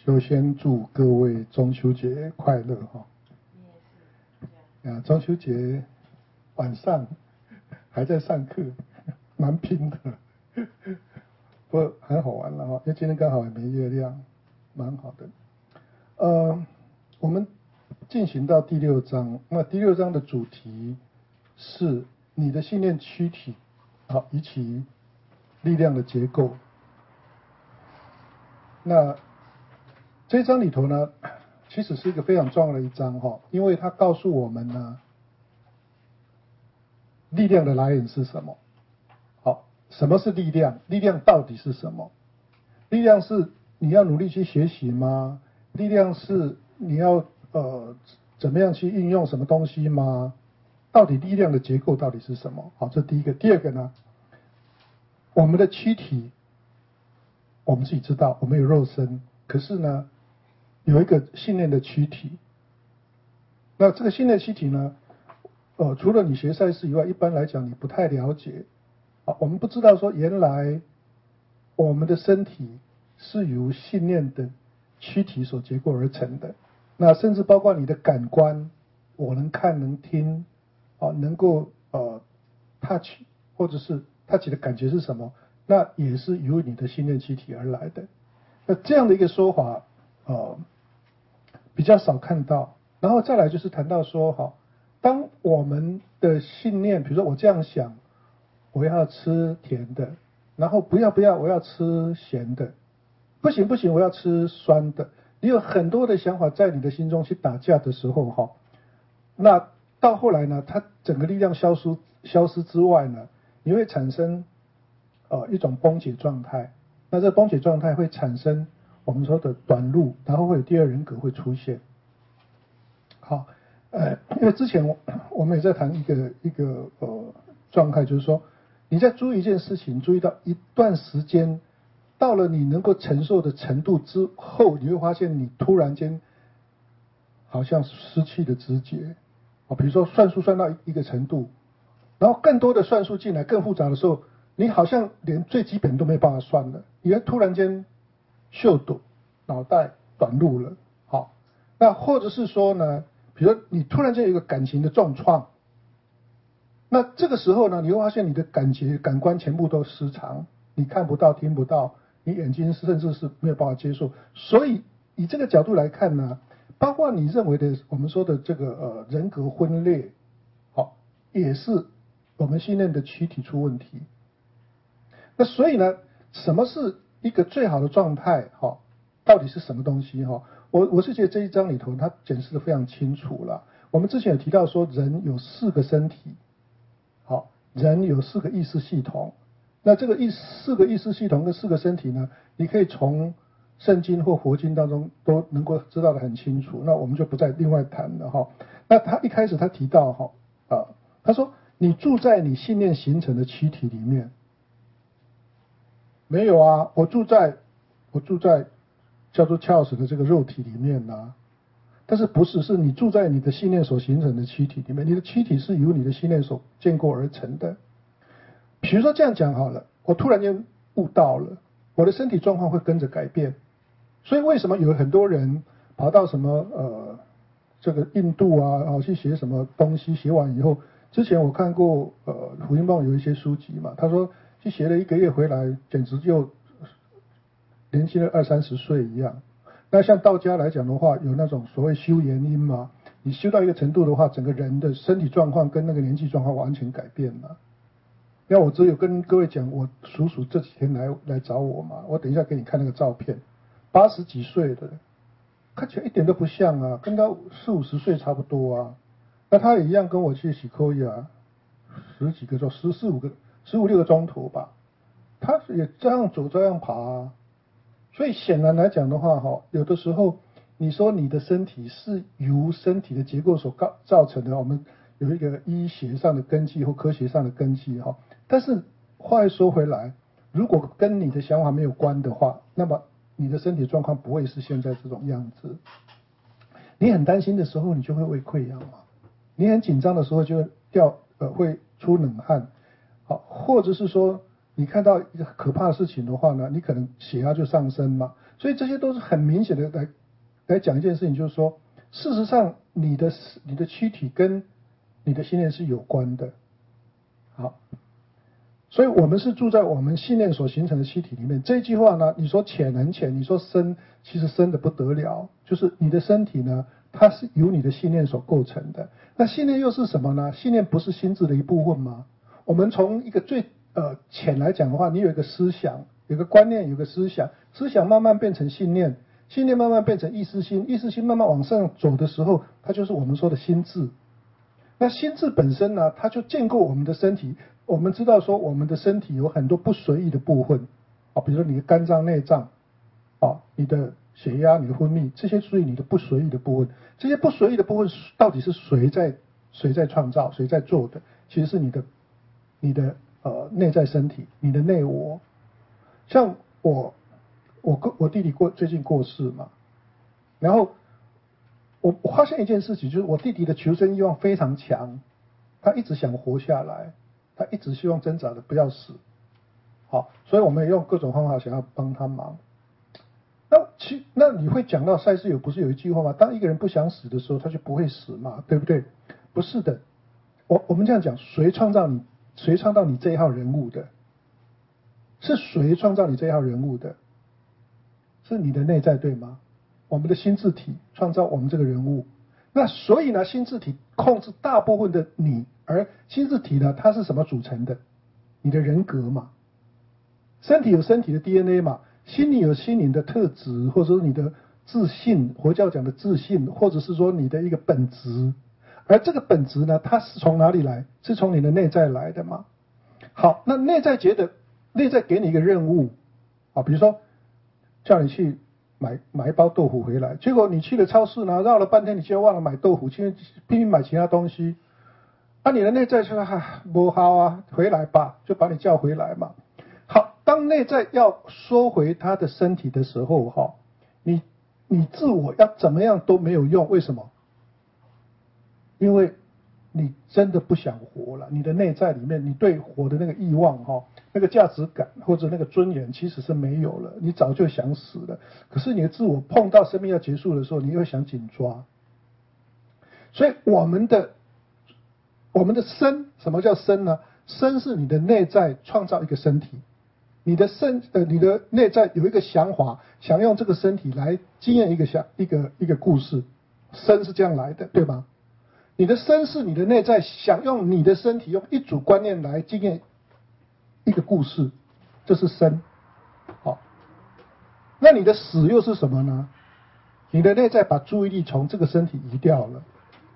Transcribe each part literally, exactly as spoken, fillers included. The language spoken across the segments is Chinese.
就先祝各位中秋节快乐哈！啊，中秋节晚上还在上课，蛮拼的，不过很好玩了哈，因为今天刚好也没月亮，蛮好的。呃，我们进行到第六章，那第六章的主题是你的信念躯体，好，以及力量的结构。那这一章里头呢，其实是一个非常重要的一章哈，因为它告诉我们呢，力量的来源是什么？好，什么是力量？力量到底是什么？力量是你要努力去学习吗？力量是你要呃怎么样去运用什么东西吗？到底力量的结构到底是什么？好，这第一个。第二个呢，我们的躯体，我们自己知道，我们有肉身，可是呢，有一个信念的躯体。那这个信念躯体呢，呃，除了你学赛事以外，一般来讲你不太了解。啊，我们不知道说原来我们的身体是由信念的躯体所结构而成的。那甚至包括你的感官，我能看能听，啊，能够呃 touch 或者是 touch 的感觉是什么？那也是由你的信念躯体而来的。那这样的一个说法，呃，比较少看到。然后再来就是谈到说，哈，当我们的信念，比如说我这样想，我要吃甜的，然后不要不要，我要吃咸的，不行不行，我要吃酸的。你有很多的想法在你的心中去打架的时候，哈，那到后来呢，它整个力量消失消失之外呢，你会产生呃一种崩解状态。那这崩解状态会产生我们说的短路，然后会有第二人格会出现。好，呃，因为之前我我们也在谈一个一个呃状态，就是说你在注意一件事情，注意到一段时间，到了你能够承受的程度之后，你会发现你突然间好像失去了知觉。啊，比如说算数算到一个程度，然后更多的算术进来，更复杂的时候，你好像连最基本都没办法算了，你会突然间秀抖，脑袋短路了。好，那或者是说呢，比如你突然间有一个感情的重创，那这个时候呢，你会发现你的感觉感官全部都失常，你看不到听不到，你眼睛甚至是没有办法接受。所以以这个角度来看呢，包括你认为的我们说的这个呃人格分裂，好，也是我们信念的躯体出问题。那所以呢，什么是一个最好的状态？哈，到底是什么东西？哈，我我是觉得这一章里头它解释的非常清楚了。我们之前有提到说，人有四个身体，好，人有四个意识系统。那这个意四个意识系统跟四个身体呢，你可以从圣经或佛经当中都能够知道的很清楚。那我们就不再另外谈了哈。那他一开始他提到哈啊，他说你住在你信念形成的躯体里面。没有啊，我住在我住在叫做 Charles 的这个肉体里面啊，但是不是是你住在你的信念所形成的躯体里面，你的躯体是由你的信念所建构而成的。比如说这样讲好了，我突然间悟到了，我的身体状况会跟着改变。所以为什么有很多人跑到什么呃这个印度啊，然后去学什么东西，学完以后，之前我看过呃福音报有一些书籍嘛，他说去学了一个月回来，简直就年轻了二三十岁一样。那像道家来讲的话，有那种所谓修元婴嘛，你修到一个程度的话，整个人的身体状况跟那个年纪状况完全改变了。那我只有跟各位讲，我叔叔这几天来来找我嘛，我等一下给你看那个照片，八十几岁的，看起来一点都不像啊，跟他四五十岁差不多啊。那他也一样跟我去洗口牙，十几个钟，十四五个，十五六个钟头吧。他也这样走这样爬啊。所以显然来讲的话，哈，有的时候你说你的身体是由身体的结构所造造成的，我们有一个医学上的根基或科学上的根基哈。但是话又说回来，如果跟你的想法没有关的话，那么你的身体状况不会是现在这种样子。你很担心的时候，你就会胃溃疡嘛；你很紧张的时候就掉呃会出冷汗，好，或者是说你看到一个可怕的事情的话呢，你可能血压就上升嘛。所以这些都是很明显的来来讲一件事情，就是说，事实上你的你的躯体跟你的信念是有关的。好，所以我们是住在我们信念所形成的躯体里面。这句话呢，你说浅很浅，你说深，其实深的不得了。就是你的身体呢，它是由你的信念所构成的。那信念又是什么呢？信念不是心智的一部分吗？我们从一个最呃浅来讲的话，你有一个思想，有个观念，有个思想，思想慢慢变成信念，信念慢慢变成意识心，意识心慢慢往上走的时候，它就是我们说的心智。那心智本身呢，它就建构我们的身体。我们知道说，我们的身体有很多不随意的部分啊，比如说你的肝脏、内脏啊，你的血压、你的分泌，这些属于你的不随意的部分。这些不随意的部分到底是谁在谁在创造、谁在做的？其实是你的你的呃内在身体，你的内我。像我我我弟弟过最近过世嘛，然后我我发现一件事情，就是我弟弟的求生欲望非常强，他一直想活下来，他一直希望挣扎的不要死。好，所以我们也用各种方法想要帮他忙。那其那你会讲到赛斯有不是有一句话吗？当一个人不想死的时候，他就不会死嘛，对不对？不是的，我我们这样讲，谁创造你？谁创造你这一号人物的？是谁创造你这一号人物的？是你的内在，对吗？我们的心智体创造我们这个人物。那所以呢，心智体控制大部分的你，而心智体呢，它是什么组成的？你的人格嘛。身体有身体的 D N A 嘛，心理有心灵的特质，或者是你的自信，佛教讲的自信，或者是说你的一个本质。而这个本质呢，它是从哪里来？是从你的内在来的嘛。好，那内在觉得，内在给你一个任务啊，比如说叫你去买买一包豆腐回来，结果你去了超市呢，绕了半天，你却忘了买豆腐，去拼命买其他东西。那、啊、你的内在说哈不好啊，回来吧，就把你叫回来嘛。好，当内在要收回他的身体的时候，哈，你你自我要怎么样都没有用，为什么？因为你真的不想活了，你的内在里面，你对活的那个欲望哈，那个价值感或者那个尊严其实是没有了，你早就想死了。可是你的自我碰到生命要结束的时候，你会想紧抓。所以我们的我们的身，什么叫身呢？身是你的内在创造一个身体，你的身呃，你的内在有一个想法，想用这个身体来经验一个想一个一个故事，身是这样来的，对吗？你的身是你的内在想用你的身体用一组观念来经验一个故事，这是身。好，那你的死又是什么呢？你的内在把注意力从这个身体移掉了。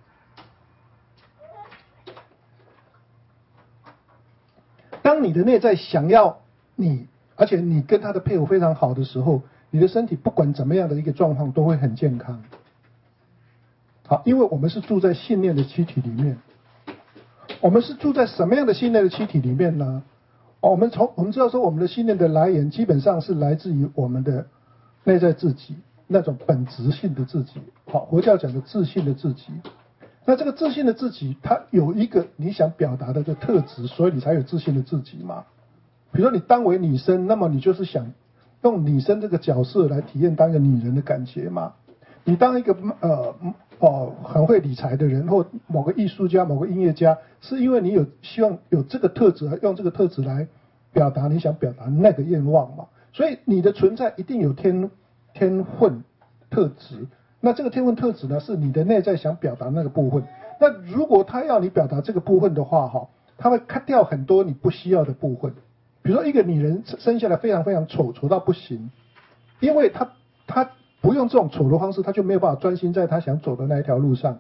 当你的内在想要你，而且你跟他的配偶非常好的时候，你的身体不管怎么样的一个状况都会很健康。好，因为我们是住在信念的躯体里面。我们是住在什么样的信念的躯体里面呢？哦、我们从我们知道说，我们的信念的来源基本上是来自于我们的内在自己，那种本质性的自己。好，佛教讲的自信的自己。那这个自信的自己，它有一个你想表达的这个特质，所以你才有自信的自己嘛。比如说你当为女生，那么你就是想用女生这个角色来体验当一个女人的感觉嘛。你当一个呃哦很会理财的人，或某个艺术家、某个音乐家，是因为你有希望有这个特质，用这个特质来表达你想表达那个愿望嘛。所以你的存在一定有天天分特质。那这个天分特质呢，是你的内在想表达那个部分。那如果他要你表达这个部分的话，哈，他会 cut 掉很多你不需要的部分。比如说一个女人生下来非常非常丑，丑到不行，因为她她不用这种丑的方式，她就没有办法专心在她想走的那一条路上。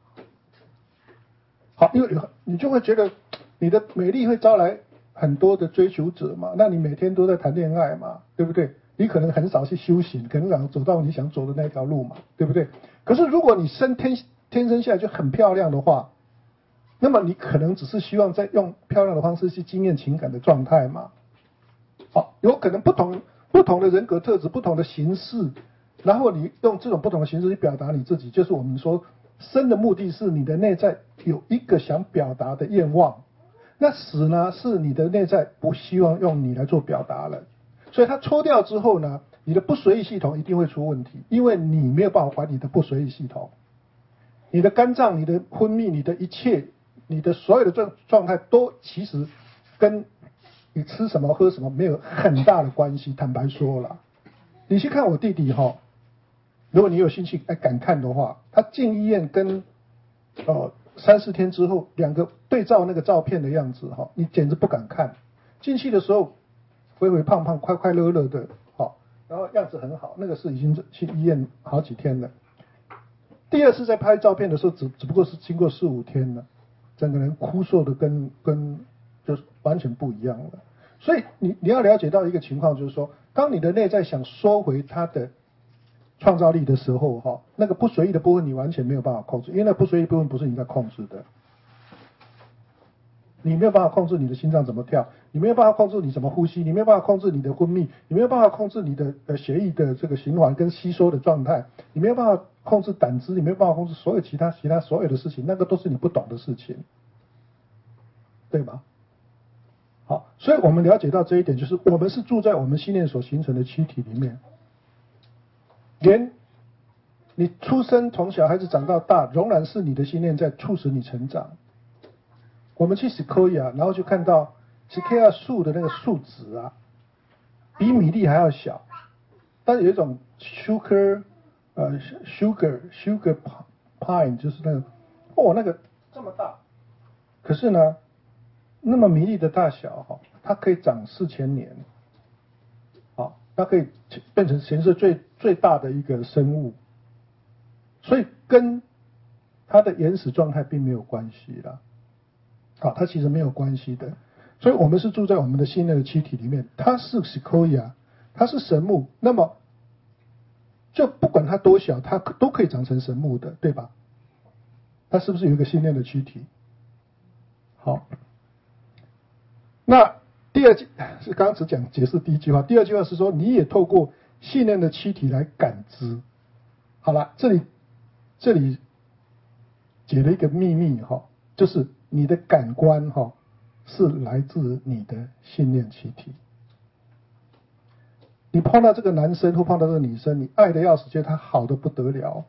好，因为你就会觉得你的美丽会招来很多的追求者嘛，那你每天都在谈恋爱嘛，对不对？你可能很少去修行，可能想走到你想走的那条路嘛，对不对？可是如果你生天天生下来就很漂亮的话，那么你可能只是希望在用漂亮的方式去经验情感的状态嘛。好，有可能不同不同的人格特质，不同的形式，然后你用这种不同的形式去表达你自己，就是我们说生的目的是你的内在有一个想表达的愿望。 那死呢，是你的内在不希望用你来做表达了，所以它抽掉之后呢，你的不随意系统一定会出问题，因为你没有办法管你的不随意系统，你的肝脏、你的分泌、你的一切、你的所有的状状态都其实跟你吃什么喝什么没有很大的关系。坦白说了，你去看我弟弟哈，如果你有兴趣哎敢看的话，他进医院跟呃三四天之后，两个对照那个照片的样子哈，你简直不敢看。进去的时候肥肥胖胖、快快乐乐的，好，然后样子很好，那个是已经去医院好几天了。第二次在拍照片的时候，只只不过是经过四五天了，整个人枯瘦的跟跟就是完全不一样了。所以你你要了解到一个情况，就是说，当你的内在想收回它的创造力的时候，哈，那个不随意的部分你完全没有办法控制，因为那不随意的部分不是你在控制的。你没有办法控制你的心脏怎么跳，你没有办法控制你怎么呼吸，你没有办法控制你的分泌，你没有办法控制你的呃血液的这个循环跟吸收的状态，你没有办法控制胆汁，你没有办法控制所有其他其他所有的事情，那个都是你不懂的事情，对吧？好，所以我们了解到这一点，就是我们是住在我们信念所形成的躯体里面，连你出生从小孩子长到大，仍然是你的信念在促使你成长。我们去 Sequoia， 然后就看到 Sequoia 树的那个树枝啊，比米粒还要小，但是有一种 sugar 呃 sugar sugar pine 就是那个哦那个这么大，可是呢，那么米粒的大小哈，它可以长四千年，好，它可以变成全世界最最大的一个生物，所以跟它的原始状态并没有关系啦。啊，它其实没有关系的，所以我们是住在我们的信念的躯体里面，它是 Sequoia， 它是神木，那么就不管它多小，它都可以长成神木的，对吧？它是不是有一个信念的躯体？好，那第二句是刚刚只讲解释第一句话，第二句话是说你也透过信念的躯体来感知。好了，这里这里解了一个秘密哈，就是你的感官哈是来自你的信念躯体。你碰到这个男生或碰到这个女生，你爱的要死，觉得他好的不得了，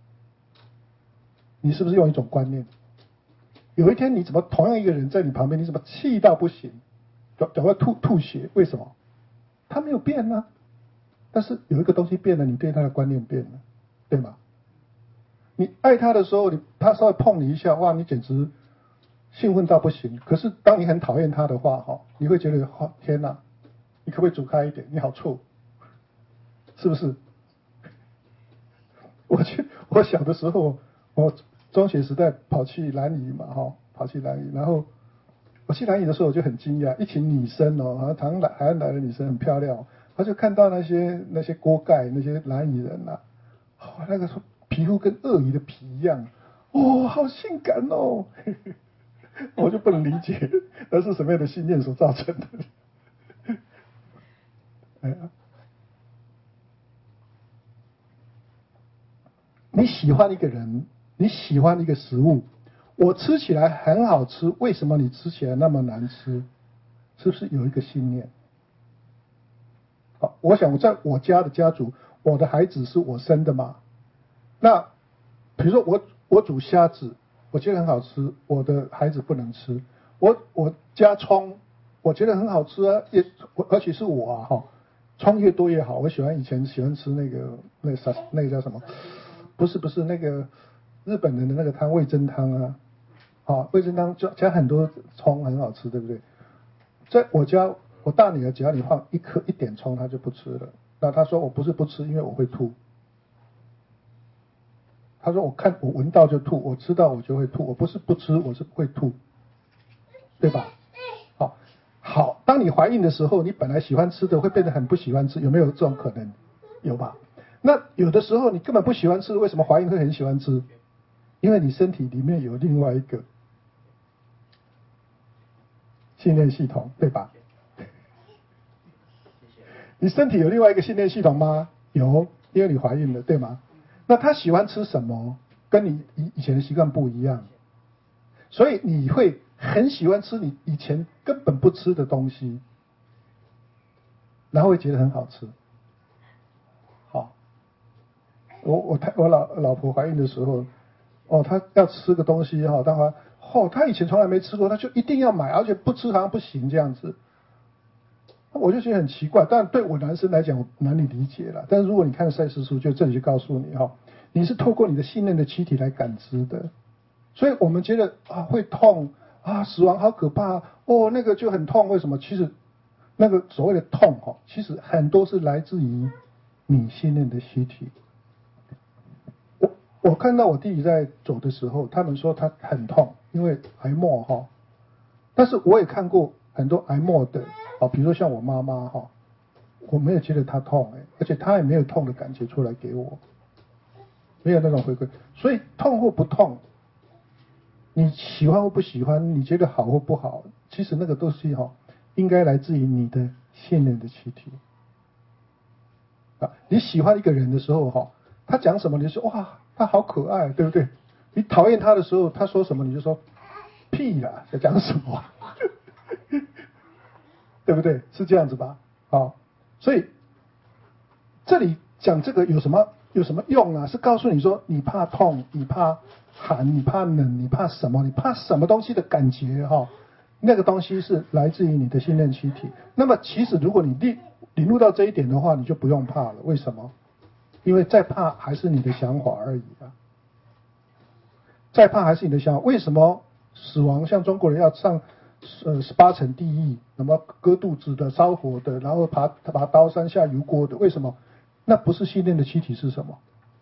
你是不是用一种观念？有一天你怎么同样一个人在你旁边，你怎么气到不行，脚脚会吐吐血？为什么？他没有变啊，但是有一个东西变了，你对他的观念变了，对吗？你爱他的时候，你他稍微碰你一下，哇，你简直兴奋到不行。可是当你很讨厌他的话，哈，你会觉得，哈，天哪，你可不可以走开一点？你好臭，是不是？我去，我小的时候，我中学时代跑去兰屿嘛，哈，跑去兰屿，然后我去兰屿的时候，我就很惊讶，一群女生哦，好像台湾来海湾来的女生很漂亮，她就看到那些那些锅盖，那些兰屿人呐、啊，哦，那个说。皮肤跟鳄鱼的皮一样，哦，好性感哦！我就不能理解那是什么样的信念所造成的。哎呀，你喜欢一个人，你喜欢一个食物，我吃起来很好吃，为什么你吃起来那么难吃？是不是有一个信念？好，我想在我家的家族，我的孩子是我生的嘛。那比如说我我煮虾子，我觉得很好吃，我的孩子不能吃。我我加葱，我觉得很好吃啊，也而且是我啊哈，葱越多越好。我喜欢以前喜欢吃那个那啥那个叫什么？不是不是那个日本人的那个汤味噌汤啊，啊味噌汤加加很多葱很好吃，对不对？在我家我大女儿只要你放一颗一点葱，她就不吃了。那她说我不是不吃，因为我会吐。他说：“我看我闻到就吐，我吃到我就会吐，我不是不吃，我是会吐，对吧？好，好。当你怀孕的时候，你本来喜欢吃的会变得很不喜欢吃，有没有这种可能？有吧？那有的时候你根本不喜欢吃，为什么怀孕会很喜欢吃？因为你身体里面有另外一个信念系统，对吧？你身体有另外一个信念系统吗？有，因为你怀孕了，对吗？那他喜欢吃什么，跟你以以前的习惯不一样，所以你会很喜欢吃你以前根本不吃的东西，然后会觉得很好吃。好，我我太我老老婆怀孕的时候，哦，她要吃个东西哈，当然哦，她以前从来没吃过，她就一定要买，而且不吃好像不行这样子。我就觉得很奇怪，但对我男生来讲，我难以理解了。但是如果你看赛斯书，就这里就告诉你哈，你是透过你的信念的气体来感知的，所以我们觉得啊会痛啊，死亡好可怕哦，那个就很痛，为什么？其实那个所谓的痛哈，其实很多是来自于你信念的气体。我我看到我弟弟在走的时候，他们说他很痛，因为癌末哈，但是我也看过很多癌末的。好，比如说像我妈妈哈，我没有觉得她痛哎，而且她也没有痛的感觉出来给我，没有那种回馈。所以痛或不痛，你喜欢或不喜欢，你觉得好或不好，其实那个都是哈，应该来自于你的信念的气体。啊，你喜欢一个人的时候哈，他讲什么你就说哇，他好可爱，对不对？你讨厌他的时候，他说什么你就说屁啦，在讲什么？对不对？是这样子吧？好，所以这里讲这个有什么有什么用啊？是告诉你说，你怕痛，你怕寒，你怕冷，你怕什么？你怕什么东西的感觉哈？那个东西是来自于你的信念气体。那么其实如果你领领悟到这一点的话，你就不用怕了。为什么？因为再怕还是你的想法而已啊。再怕还是你的想法。为什么死亡像中国人要上？呃，十八层地狱，那么割肚子的、烧火的，然后爬爬刀山下油锅的，为什么？那不是信念的气体是什么？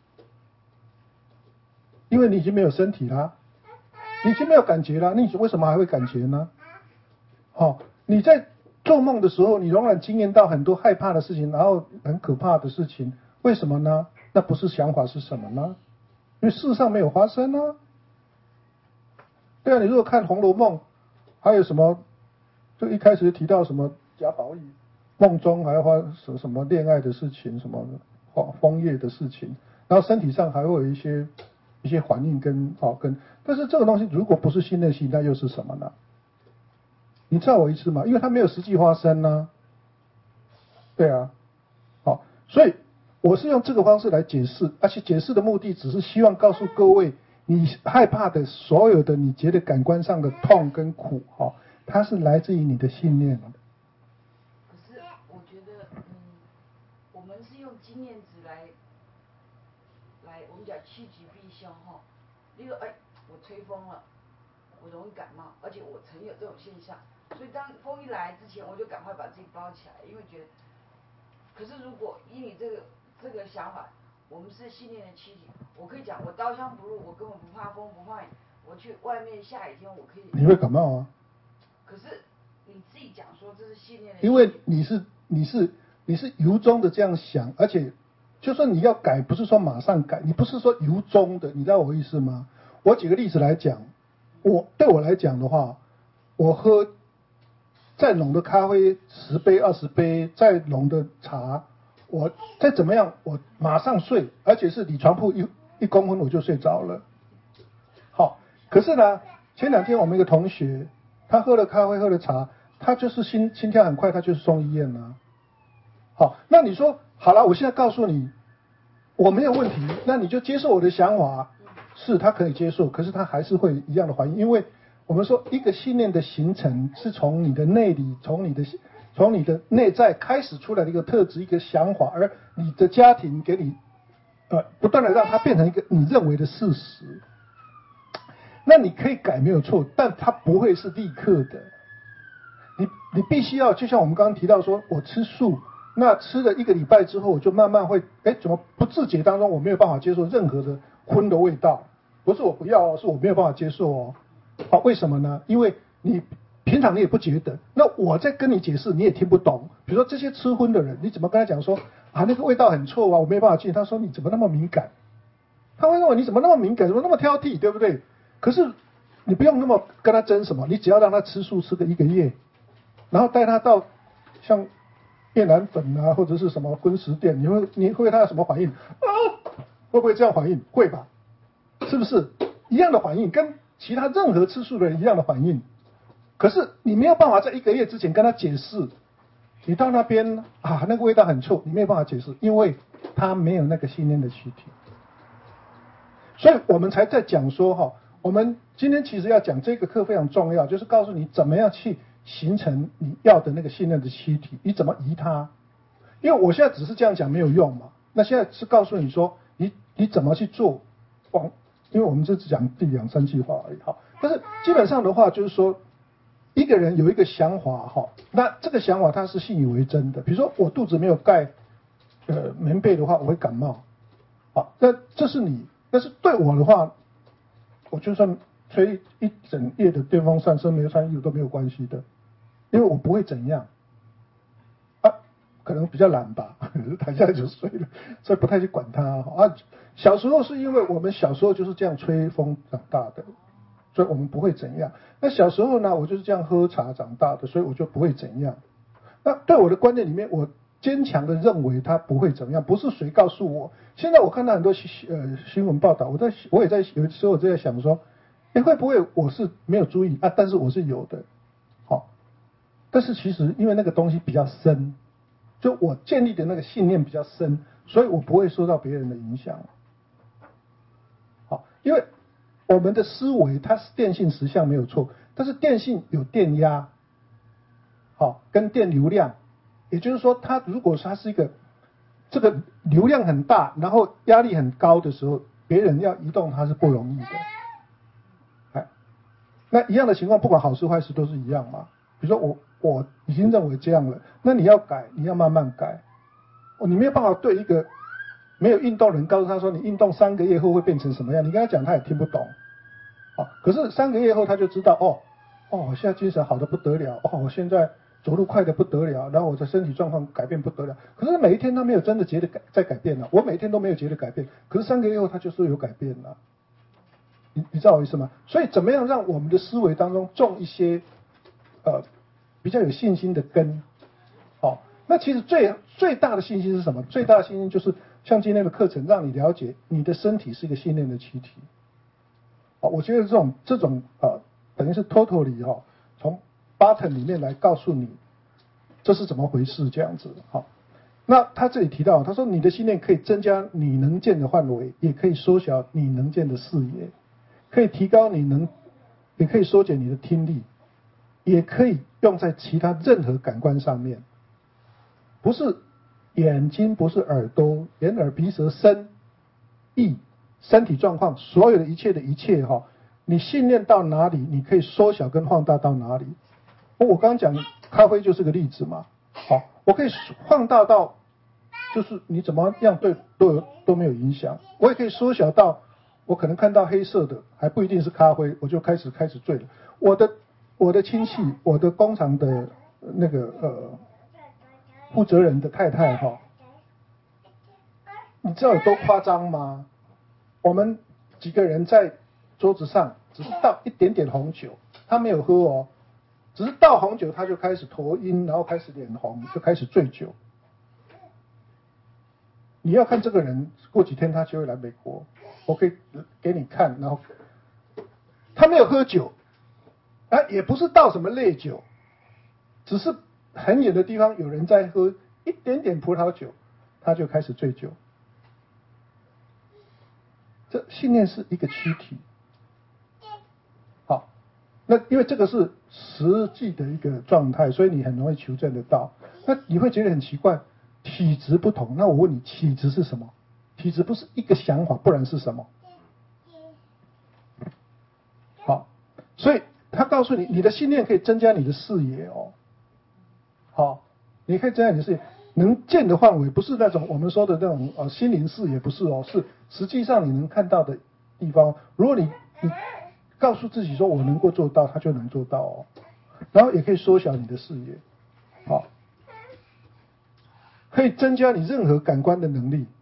因为你已经没有身体啦，你已经没有感觉啦，你为什么还会感觉呢？哦，你在做梦的时候，你仍然经验到很多害怕的事情，然后很可怕的事情，为什么呢？那不是想法是什么呢？因为事实上没有发生啊。对啊，你如果看《红楼梦》。还有什么？就一开始提到什么贾宝玉梦中还要发什什么恋爱的事情，什么枫叶的事情，然后身体上还会有一些一些反应跟哦跟，但是这个东西如果不是信念性，那又是什么呢？你照我一次嘛，因为它没有实际发生呢、啊。对啊，好、哦，所以我是用这个方式来解释，而且解释的目的只是希望告诉各位。你害怕的所有的你觉得感官上的痛跟苦哈、哦，它是来自于你的信念。 可是我觉得，嗯，我们是用经验值来，来我们讲趋吉避凶哈。例如，哎，我吹风了，我容易感冒，而且我曾有这种现象，所以当风一来之前，我就赶快把自己包起来，因为觉得。可是如果以你这个这个想法。我们是信念的气体，我可以讲，我刀枪不入，我根本不怕风不怕雨，我去外面下雨天我可以。 你会感冒啊？ 可是你自己讲说这是信念的气体。 因为你是你是你是由衷的这样想，而且就算你要改，不是说马上改，你不是说由衷的，你知道我意思吗？我举个例子来讲，我对我来讲的话，我喝再浓的咖啡十杯二十杯，再浓的茶。我再怎么样，我马上睡，而且是离床铺一一公分我就睡着了。好，可是呢，前两天我们一个同学，他喝了咖啡，喝了茶，他就是心心跳很快，他就是送医院了。好，那你说好了，我现在告诉你，我没有问题，那你就接受我的想法，是他可以接受，可是他还是会一样的反应，因为我们说一个信念的形成是从你的内里，从你的。从你的内在开始出来的一个特质，一个想法，而你的家庭给你，呃，不断的让它变成一个你认为的事实。那你可以改没有错，但它不会是立刻的。你你必须要，就像我们刚刚提到说，我吃素，那吃了一个礼拜之后，我就慢慢会，哎，怎么不自觉当中我没有办法接受任何的荤的味道？不是我不要哦，是我没有办法接受哦。好，为什么呢？因为你。平常你也不觉得，那我在跟你解释，你也听不懂。比如说这些吃荤的人，你怎么跟他讲说啊，那个味道很臭啊，我没办法进。他说你怎么那么敏感？他会认为你怎么那么敏感，怎么那么挑剔，对不对？可是你不用那么跟他争什么，你只要让他吃素吃个一个月，然后带他到像越南粉啊或者是什么荤食店，你会你会他有什么反应啊？会不会这样反应？会吧？是不是一样的反应，跟其他任何吃素的人一样的反应？ 可是你没有办法在一个月之前跟他解释，你到那边啊，那个味道很臭，你没有办法解释，因为他没有那个信念的躯体。所以我们才在讲说哈，我们今天其实要讲这个课非常重要，就是告诉你怎么样去形成你要的那个信任的躯体，你怎么移它。因为我现在只是这样讲没有用嘛，那现在是告诉你说你你怎么去做，往，因为我们这只讲第两三句话而已哈。但是基本上的话就是说，一个人有一个想法哈，那这个想法他是信以为真的。比如说我肚子没有盖呃棉被的话，我会感冒，好，那这是你。但是对我的话，我就算吹一整夜的电风扇，身没有穿衣服都没有关系的，因为我不会怎样。啊，可能比较懒吧，躺下来就睡了，所以不太去管它啊。小时候是因为我们小时候就是这样吹风长大的，所以我们不会怎样。那小时候呢，我就是这样喝茶长大的，所以我就不会怎样。那对我的观念里面，我坚强的认为他不会怎么样，不是谁告诉我。现在我看到很多呃新闻报道，我在我也在有时候我就在想说，哎，会不会我是没有注意啊？但是我是有的，好、哦，但是其实因为那个东西比较深，就我建立的那个信念比较深，所以我不会受到别人的影响。好、哦，因为我们的思维它是电信实相没有错，但是电信有电压，好、哦，跟电流量。也就是说，它如果它是一个这个流量很大，然后压力很高的时候，别人要移动它是不容易的。哎，那一样的情况，不管好事坏事都是一样嘛。比如说我我已经认为这样了，那你要改，你要慢慢改。哦，你没有办法对一个没有运动人告诉他说，你运动三个月后会变成什么样，你跟他讲他也听不懂。哦，可是三个月后他就知道，哦哦，我现在精神好的不得了，哦，我现在走路快的不得了，然后我的身体状况改变不得了。可是每一天他没有真的觉得改在改变了，我每天都没有觉得改变，可是三个月后他就说有改变了。你你知道我意思吗？所以怎么样让我们的思维当中种一些呃比较有信心的根？好、哦，那其实最最大的信心是什么？最大的信心就是像今天的课程，让你了解你的身体是一个信念的躯体。好、哦，我觉得这种这种呃等于是 totally 哈、哦，从 button 里面来告诉你这是怎么回事这样子。好，那他这里提到，他说你的信念可以增加你能见的范围，也可以缩小你能见的视野，可以提高你能，也可以缩减你的听力，也可以用在其他任何感官上面。不是眼睛，不是耳朵，眼耳鼻舌身意身体状况，所有的一切的一切哈，你信念到哪里，你可以缩小跟放大到哪里。我刚刚讲咖啡就是个例子嘛，好，我可以放大到就是你怎么样对都有都没有影响，我也可以缩小到我可能看到黑色的还不一定是咖啡，我就开始开始醉了。我的我的亲戚，我的工厂的那个呃负责人的太太哈，你知道有多夸张吗？我们几个人在桌子上只是倒一点点红酒，他没有喝哦。只是倒红酒，他就开始头晕，然后开始脸红，就开始醉酒。你要看这个人，过几天他就会来美国，我可以给你看。然后他没有喝酒，啊，也不是倒什么烈酒，只是很远的地方有人在喝一点点葡萄酒，他就开始醉酒。这信念是一个躯体。好，那因为这个是实际的一个状态，所以你很容易求证得到。那你会觉得很奇怪，体质不同。那我问你，体质是什么？体质不是一个想法，不然是什么？好，所以他告诉你，你的信念可以增加你的视野哦。好，你可以增加你的视野，能见的范围不是那种我们说的那种呃心灵视野，不是哦，是实际上你能看到的地方。如果你你告诉自己说我能够做到，他就能做到哦。然后也可以缩小你的视野，好，可以增加你任何感官的能力。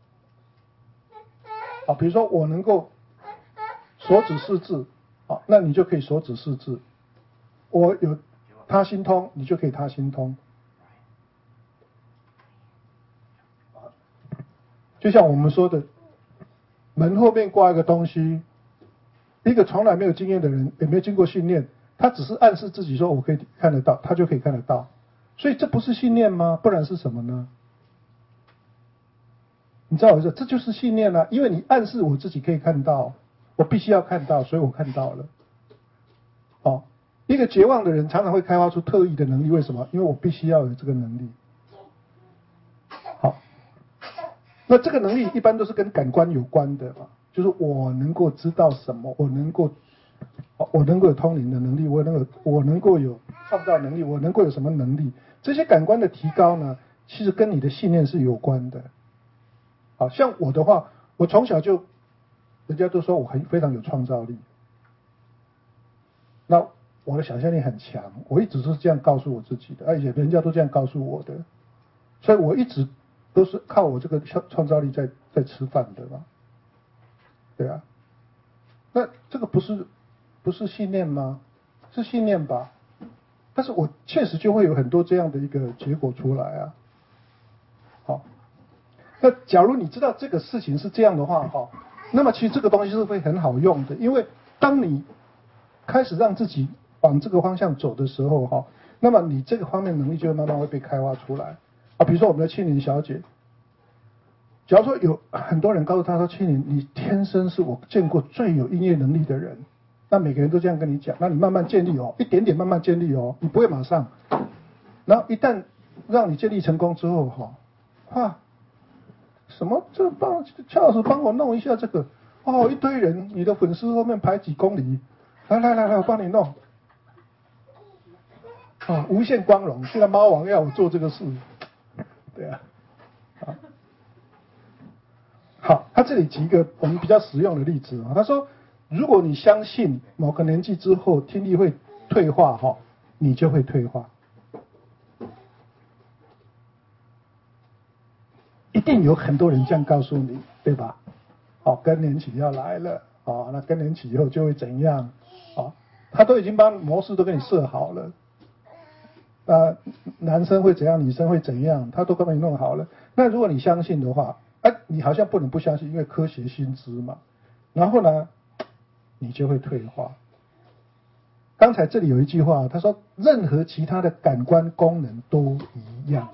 好，比如说我能够手指识字，好，那你就可以手指识字。我有他心通，你就可以他心通。就像我们说的，门后面挂一个东西，一个从来没有经验的人，也没有经过训练， 他只是暗示自己说我可以看得到，他就可以看得到。所以这不是信念吗？不然是什么呢？你知道我说这就是信念啊，因为你暗示我自己可以看到，我必须要看到，所以我看到了。哦，一个绝望的人常常会开发出特异的能力，为什么？因为我必须要有这个能力。好，那这个能力一般都是跟感官有关的嘛，就是我能够知道什么，我能够，我能够有通灵的能力，我能够我能够有创造能力，我能够有什么能力？这些感官的提高呢，其实跟你的信念是有关的。好像我的话，我从小就，人家都说我很非常有创造力。那我的想象力很强，我一直是这样告诉我自己的，而且人家都这样告诉我的，所以我一直都是靠我这个创创造力在在吃饭的嘛，对啊，那这个不是不是信念吗？是信念吧？但是我确实就会有很多这样的一个结果出来啊。好，那假如你知道这个事情是这样的话，哈，那么其实这个东西是会很好用的，因为当你开始让自己往这个方向走的时候，哈，那么你这个方面能力就会慢慢会被开发出来啊。比如说我们的庆龄小姐，假如说有很多人告诉她说，庆龄你天生是我见过最有音乐能力的人，那每个人都这样跟你讲，那你慢慢建立哦，一点点慢慢建立哦，你不会马上，然后一旦让你建立成功之后，哈，哇，什么这帮邱老师帮我弄一下这个哦，一堆人，你的粉丝后面排几公里。来来来来，我帮你弄，啊，无限光荣。现在猫王要我做这个事，对啊，好，好，他这里举一个我们比较实用的例子啊，他说，如果你相信某个年纪之后听力会退化哈，你就会退化，一定有很多人这样告诉你，对吧？哦，更年期要来了，哦，那更年期以后就会怎样？哦，他都已经把模式都给你设好了，呃，男生会怎样，女生会怎样，他都帮你弄好了。那如果你相信的话，哎、啊，你好像不能不相信，因为科学新知嘛。然后呢，你就会退化。刚才这里有一句话，他说任何其他的感官功能都一样。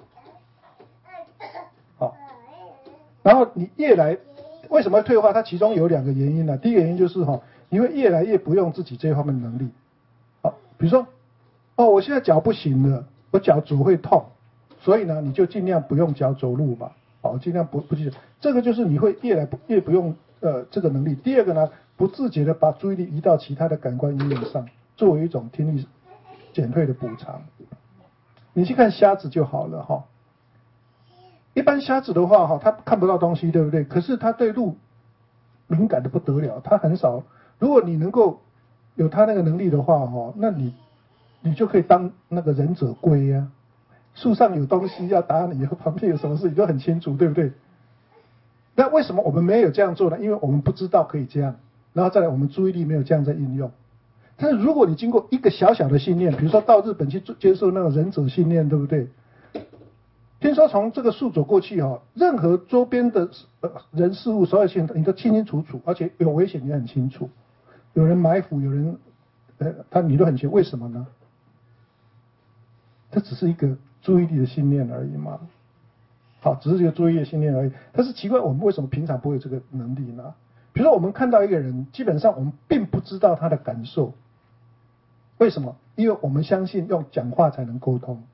好，然后你越来为什么会退化？它其中有两个原因呢、啊。第一个原因就是哈，你会越来越不用自己这方面的能力。好，比如说，哦，我现在脚不行了，我脚趾会痛，所以呢，你就尽量不用脚走路嘛，好，尽量不不去。这个就是你会越来不越不用呃这个能力。第二个呢，不自觉的把注意力移到其他的感官应用上，作为一种听力减退的补偿。你去看瞎子就好了哈。一般瞎子的话哈，他看不到东西，对不对？可是他对路敏感的不得了，他很少。如果你能够有他那个能力的话哈，那你你就可以当那个忍者龟啊。树上有东西要打你，旁边有什么事你都很清楚，对不对？那为什么我们没有这样做呢？因为我们不知道可以这样，然后再来我们注意力没有这样在应用。但是如果你经过一个小小的训练，比如说到日本去接受那个忍者训练，对不对？听说从这个树走过去哈、哦，任何周边的呃人事物所有性你都清清楚楚，而且有危险也很清楚，有人埋伏，有人呃他你都很清楚，为什么呢？这只是一个注意力的训练而已嘛。好，只是一个注意力的训练而已。但是奇怪，我们为什么平常不会有这个能力呢？比如说我们看到一个人，基本上我们并不知道他的感受，为什么？因为我们相信用讲话才能沟通。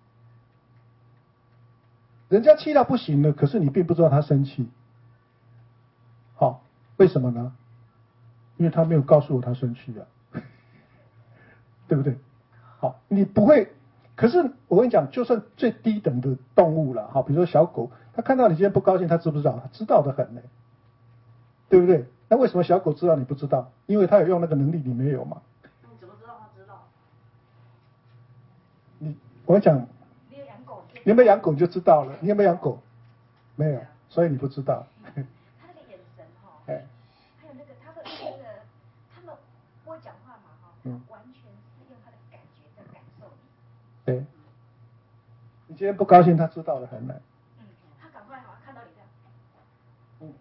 人家气到不行了，可是你并不知道他生气。好，为什么呢？因为他没有告诉我他生气啊，对不对？好，你不会。可是我跟你讲，就算最低等的动物了，好，比如说小狗，它看到你今天不高兴，它知不知道？它知道的很呢，对不对？那为什么小狗知道你不知道？因为它有用那个能力，你没有嘛。 你怎么知道它知道？ 你我跟你讲。 你有养狗？ 你有没有养狗就知道了。你有没有养狗？没有，所以你不知道。 他那个眼神哈，还有那个他的那个，他们不会讲话嘛哈， 嗯， 完全是用他的感觉在感受你。 对，你今天不高兴，他知道的很难。 嗯，他赶快好看到你这样， 嗯，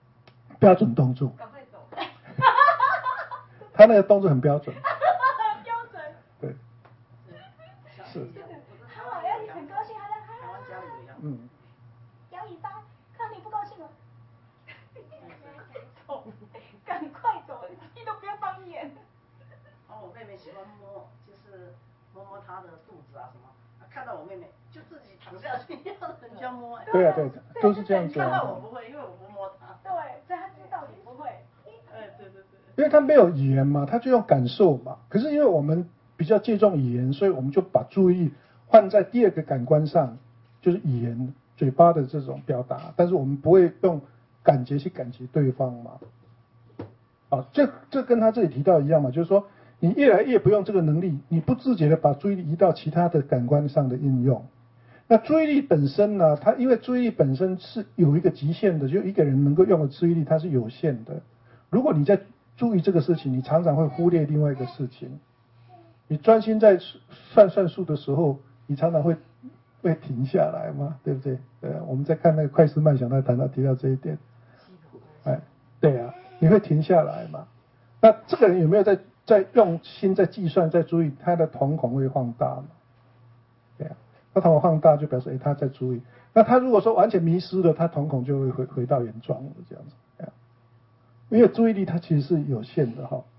标准动作。 赶快走。 他那个动作很标准。 标肚子啊什么，看到我妹妹就自己躺下去，要人家摸。 对啊对，都是这样子。 看到我不会，因为我不摸她。 对，所以他知道你不会。 哎，对对对。 因为他没有语言嘛，他就用感受嘛。可是因为我们比较借重语言，所以我们就把注意力换在第二个感官上，就是语言、嘴巴的这种表达。但是我们不会用感觉去感觉对方嘛。啊，这这跟他这里提到一样嘛，就是说你越来越不用这个能力，你不自觉的把注意力移到其他的感官上的应用。那注意力本身呢，它因为注意力本身是有一个极限的，就一个人能够用的注意力它是有限的。如果你在注意这个事情，你常常会忽略另外一个事情。你专心在算算数的时候，你常常会会停下来嘛，对不对？呃，我们在看那个快思慢想，他谈到提到这一点。哎，对啊，你会停下来嘛？那这个人有没有在在用心在计算，在注意，他的瞳孔会放大嘛？对啊，他瞳孔放大就表示哎他在注意。那他如果说完全迷失了，他瞳孔就会回回到原状了，这样子。对啊，因为注意力它其实是有限的哈。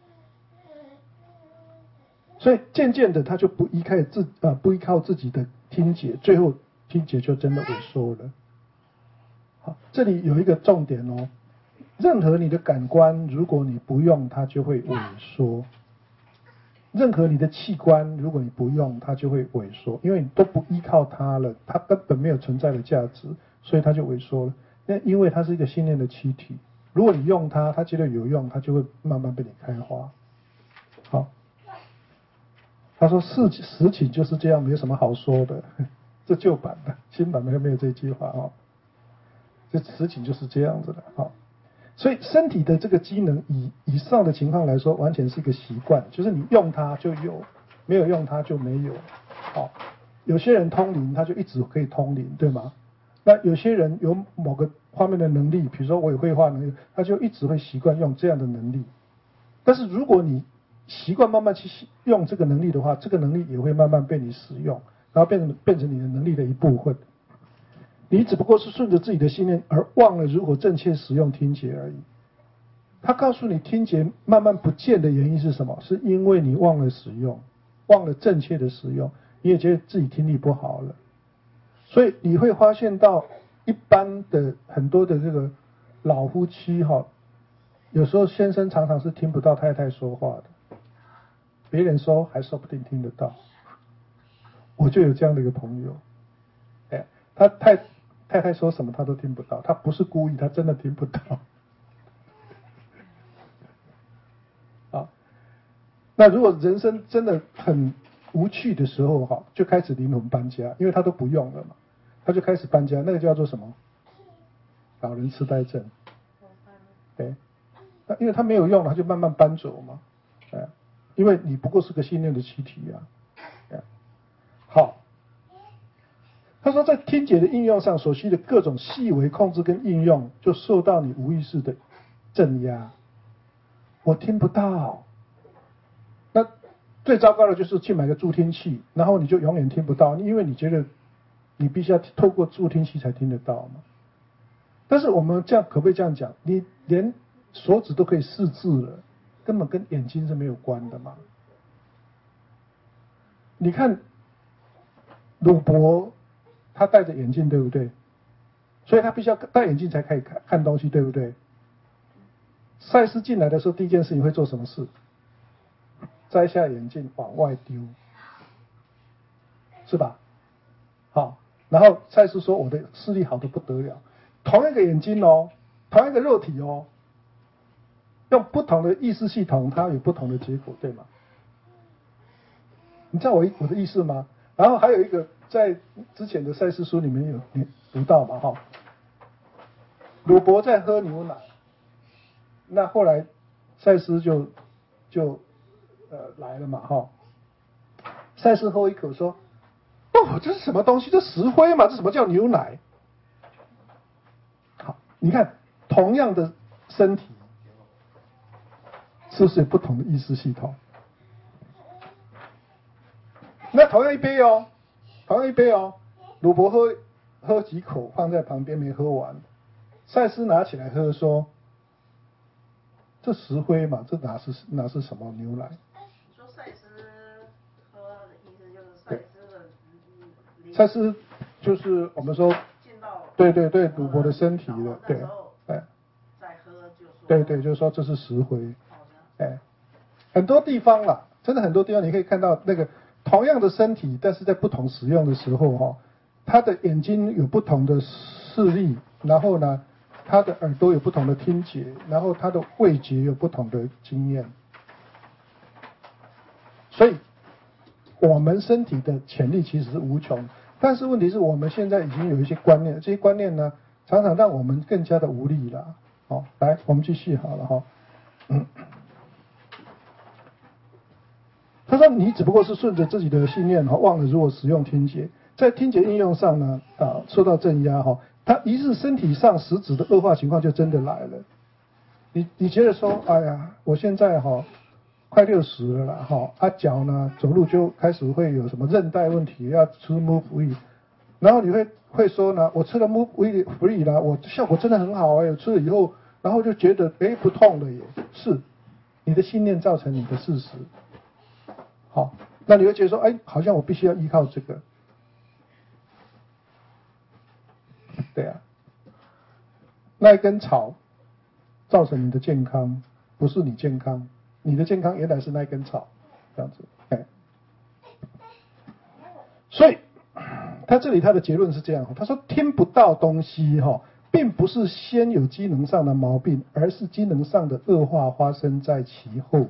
所以渐渐的，他就不依靠自呃不依靠自己的听觉，最后听觉就真的萎缩了。好，这里有一个重点哦，任何你的感官，如果你不用它，就会萎缩；任何你的器官，如果你不用它，就会萎缩，因为你都不依靠它了，它根本没有存在的价值，所以它就萎缩了。那因为它是一个信念的气体，如果你用它，它觉得有用，它就会慢慢被你开花。好。他说事实情就是这样，没有什么好说的。这旧版的，新版没有没有这句话哦。这实情就是这样子的哦。所以身体的这个机能，以以上的情况来说，完全是一个习惯，就是你用它就有，没有用它就没有。好、哦，有些人通灵，他就一直可以通灵，对吗？那有些人有某个方面的能力，比如说我有绘画能力，他就一直会习惯用这样的能力。但是如果你习惯慢慢去用这个能力的话，这个能力也会慢慢被你使用，然后变成变成你的能力的一部分。你只不过是顺着自己的信念，而忘了如何正确使用听觉而已。他告诉你，听觉慢慢不见的原因是什么？是因为你忘了使用，忘了正确的使用，你也觉得自己听力不好了。所以你会发现到一般的很多的这个老夫妻哈，有时候先生常常是听不到太太说话的。别人说还说不定听得到，我就有这样的一个朋友，哎，他太太太说什么他都听不到，他不是故意，他真的听不到。啊，那如果人生真的很无趣的时候哈，就开始灵魂搬家，因为他都不用了嘛，他就开始搬家，那个叫做什么？老人痴呆症。对，那因为他没有用了，他就慢慢搬走嘛，哎。因为你不过是个信念的气体啊。好，他说在听觉的应用上所需的各种细微控制跟应用，就受到你无意识的镇压。我听不到，那最糟糕的就是去买个助听器，然后你就永远听不到，因为你觉得你必须要透过助听器才听得到嘛。但是我们这样可不可以这样讲？你连手指都可以识字了，根本跟眼睛是没有关的嘛。你看鲁伯，他戴着眼镜，对不对？所以他必须要戴眼镜才可以看看东西，对不对？赛斯进来的时候，第一件事情会做什么事？摘下眼镜往外丢，是吧？好，然后赛斯说我的视力好得不得了，同一个眼睛哦，同一个肉体哦，用不同的意识系统，它有不同的结果，对吗？你知道我我的意思吗？然后还有一个，在之前的赛斯书里面有读到嘛，哈，鲁伯在喝牛奶，那后来赛斯就就呃来了嘛，哈，赛斯喝一口说，哦，这是什么东西？这石灰嘛，这什么叫牛奶？好，你看同样的身体，是不是有不同的意识系统？那同样一杯哦，同样一杯哦，鲁伯喝喝几口，放在旁边没喝完，赛斯拿起来喝说：“这石灰嘛，这哪是哪是什么牛奶？” 你说赛斯喝的意思就是赛赛斯就是我们说，对对对，赌博的身体的，对，哎，对对，就是说这是石灰，哎，很多地方啦，真的很多地方你可以看到那个同样的身体，但是在不同使用的时候哈、哦，他的眼睛有不同的视力，然后呢，他的耳朵有不同的听觉，然后他的味觉有不同的经验，所以我们身体的潜力其实是无穷，但是问题是我们现在已经有一些观念，这些观念呢，常常让我们更加的无力了。好，来，我们继续好了哈。嗯，他说你只不过是顺着自己的信念哈，忘了如何使用听觉，在听觉应用上呢，啊，受到镇压哈，他于是身体上实质的恶化情况就真的来了。你你觉得说，哎呀，我现在哈。快六十了啦，哈，啊脚呢走路就开始会有什么韧带问题，要吃 Move Free， 然后你会会说呢，我吃了 Move Free 啦，我效果真的很好哎、欸，吃了以后，然后就觉得哎不痛了耶，是你的信念造成你的事实，好，那你会觉得说，哎，好像我必须要依靠这个，对啊，那一根草造成你的健康，不是你健康。你的健康原来是那根草，这样子，哎，所以他这里他的结论是这样，他说听不到东西哈，并不是先有机能上的毛病，而是机能上的恶化发生在其后。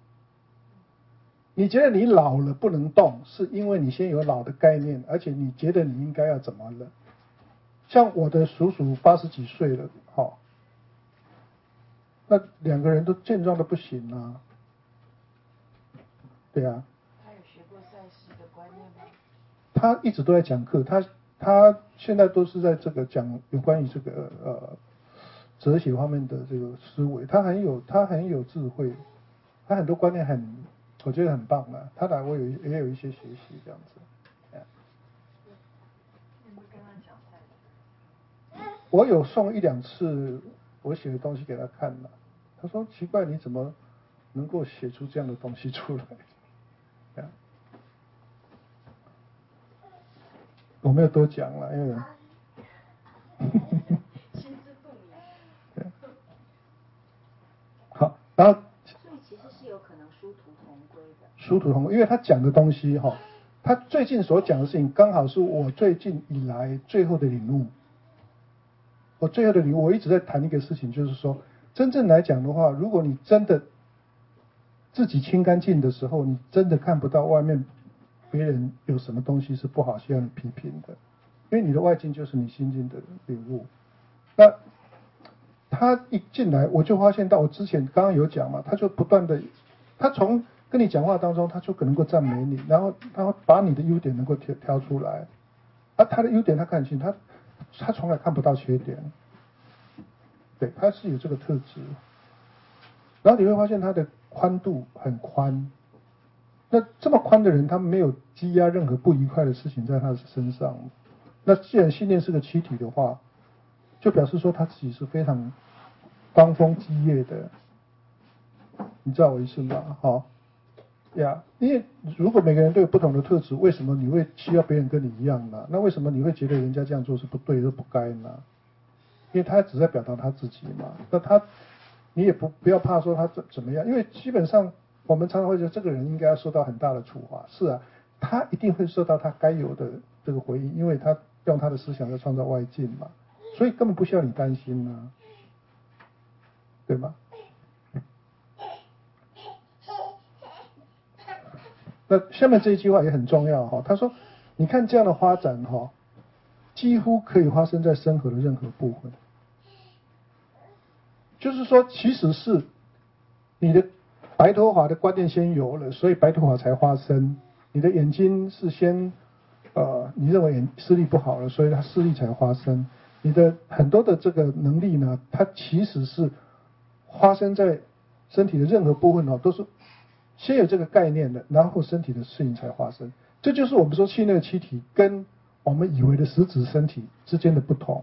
你觉得你老了不能动，是因为你先有老的概念，而且你觉得你应该要怎么了？像我的叔叔八十几岁了，好。那两个人都健壮的不行啊，对啊。 他有学过赛斯的观念吗？ 他一直都在讲课，他他现在都是在这个讲有关于这个呃哲学方面的这个思维，他很有他很有智慧，他很多观念很我觉得很棒的，他来我有也有一些学习这样子。 你会跟他讲赛斯？ 我有送一两次我写的东西给他看了。他说：“奇怪，你怎么能够写出这样的东西出来？”我没有多讲了，因为心知肚明。 好，然后所以其实是有可能殊途同归的。 殊途同归，因为他讲的东西哈，他最近所讲的事情，刚好是我最近以来最后的领悟。我最后的领悟，我一直在谈一个事情，就是说。真正来讲的话，如果你真的自己清干净的时候，你真的看不到外面别人有什么东西是不好需要你批评的，因为你的外境就是你心境的领悟。那他一进来，我就发现到我之前刚刚有讲嘛，他就不断的，他从跟你讲话当中，他就可能够赞美你，然后他把你的优点能够挑挑出来，啊，他的优点他看清，他他从来看不到缺点。对，他是有这个特质，然后你会发现他的宽度很宽。那这么宽的人，他没有积压任何不愉快的事情在他身上。那既然信念是个躯体的话，就表示说他自己是非常当风激烈的。你知道我意思吗？好，呀，因为如果每个人都有不同的特质，为什么你会需要别人跟你一样呢？那为什么你会觉得人家这样做是不对或不该呢？因为他只在表达他自己嘛，那他，你也不不要怕说他怎怎么样，因为基本上我们常常会觉得这个人应该要受到很大的处罚，是啊，他一定会受到他该有的这个回应，因为他用他的思想在创造外境嘛，所以根本不需要你担心啊，对吗？那下面这一句话也很重要哈，他说，你看这样的发展哈。几乎可以发生在生活的任何部分，就是说，其实是你的白头发的观念先有了，所以白头发才发生。你的眼睛是先，呃，你认为眼视力不好了，所以它视力才发生。你的很多的这个能力呢，它其实是发生在身体的任何部分哦，都是先有这个概念的，然后身体的事情才发生。这就是我们说气内的气体跟我们以为的实质身体之间的不同。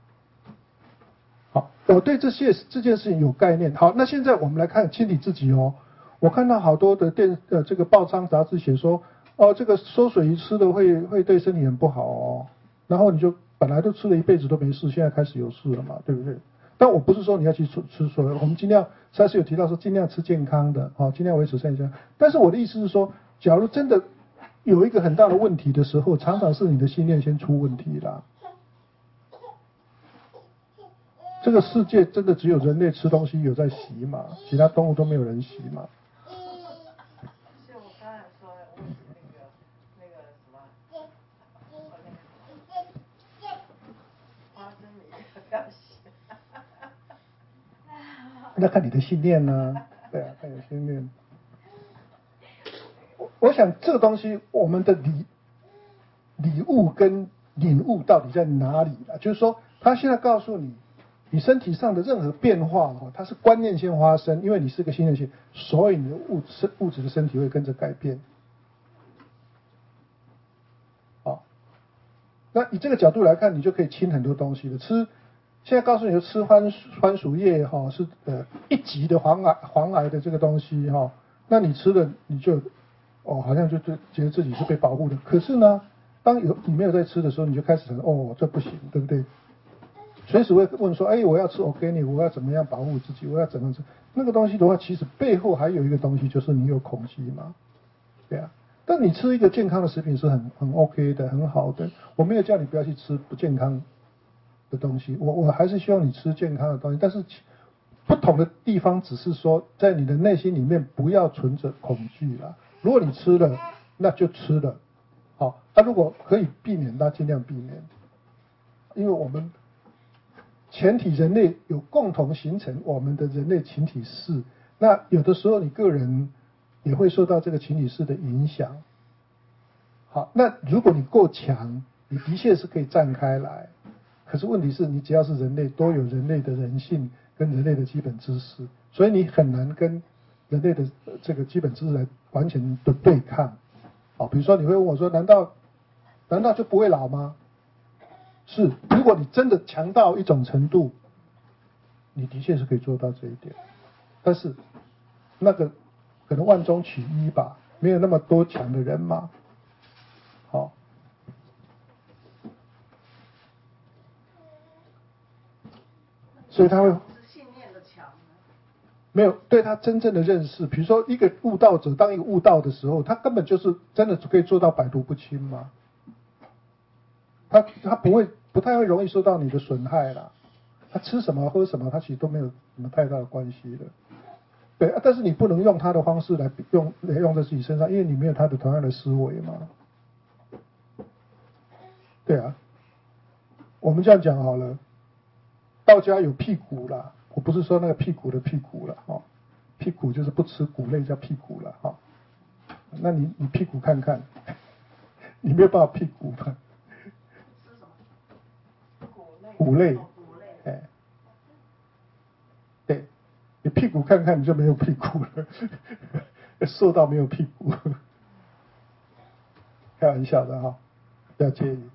好，我对这些这件事情有概念。好，那现在我们来看清理自己哦。我看到好多的电呃这个报章杂志写说， 哦，这个缩水鱼吃的会会对身体很不好哦，然后你就本来都吃了一辈子都没事，现在开始有事了嘛，对不对？但我不是说你要去吃吃所有，我们尽量上次有提到说尽量吃健康的，哦，尽量维持身体健康。但是我的意思是说，假如真的有一个很大的问题的时候，常常是你的信念先出问题啦。这个世界真的只有人类吃东西有在洗嘛，其他动物都没有人洗嘛。 就我刚才说的，那个那个什么，花生米不要洗。 那看你的信念呢、啊？对啊，看你的信念。我我想这个东西，我们的礼礼物跟领悟到底在哪里了？就是说，他现在告诉你。你身体上的任何变化哦，它是观念先发生，因为你是个信念性，所以你的物质物质的身体会跟着改变。好，那以这个角度来看，你就可以清很多东西了。吃，现在告诉你，吃番番薯叶哈、哦、是呃一级的黄癌黄癌的这个东西哈、哦，那你吃了你就哦好像就就觉得自己是被保护的。可是呢，当有你没有在吃的时候，你就开始想哦这不行，对不对？随时会问说，哎，我要吃 organic， 我要怎么样保护自己？我要怎么吃？那个东西的话，其实背后还有一个东西，就是你有恐惧嘛，对啊。但你吃一个健康的食品是很很 OK 的，很好的。我没有叫你不要去吃不健康的东西，我我还是希望你吃健康的东西。但是不同的地方只是说，在你的内心里面不要存着恐惧啦。如果你吃了，那就吃了，好。那、啊、如果可以避免，那尽量避免，因为我们。全体人类有共同形成我们的人类群体式，那有的时候你个人也会受到这个群体式的影响。好，那如果你够强，你的确是可以站开来。可是问题是你只要是人类，都有人类的人性跟人类的基本知识，所以你很难跟人类的这个基本知识来完全的对抗。好，比如说你会问我说，难道难道就不会老吗？是，如果你真的强到一种程度，你的确是可以做到这一点，但是那个可能万中取一吧，没有那么多强的人嘛。好，所以他会信念的强， 没有对他真正的认识。比如说，一个悟道者当一个悟道的时候，他根本就是真的可以做到百毒不侵嘛。他他不会不太会容易受到你的损害啦。他吃什么喝什么，他其实都没有什么太大的关系的。对啊，但是你不能用他的方式来用来用在自己身上，因为你没有他的同样的思维嘛。对啊，我们这样讲好了，道家有屁股啦，我不是说那个屁股的屁股啦，哈、哦，屁股就是不吃谷类叫屁股啦，哈、哦。那你你屁股看看，你没有办法屁股嘛？ 吃什么？ 谷类， 谷类， 哎，对，你屁股看看你就没有屁股了，瘦到没有屁股，开玩笑的哈，不要介意。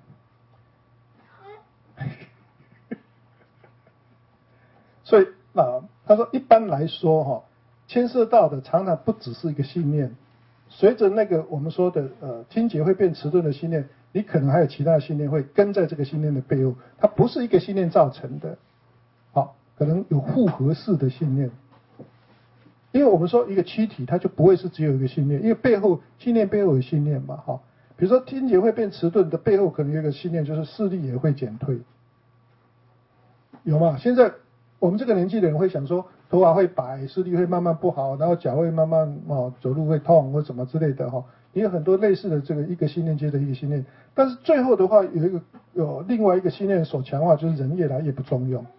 所以啊，他说一般来说哈，牵涉到的常常不只是一个信念，随着那个我们说的呃听觉会变迟钝的信念，你可能还有其他的信念会跟在这个信念的背后，它不是一个信念造成的，好，可能有复合式的信念。因为我们说一个躯体，它就不会是只有一个信念，因为背后信念背后有信念嘛，哈。比如说听觉会变迟钝的背后，可能有一个信念，就是视力也会减退，有吗？现在我们这个年纪的人会想说，头发会白，视力会慢慢不好，然后脚会慢慢哦走路会痛或什么之类的哈。也有很多类似的这个一个信念接着一个信念，但是最后的话有一个有另外一个信念所强化，就是人越来越不中用。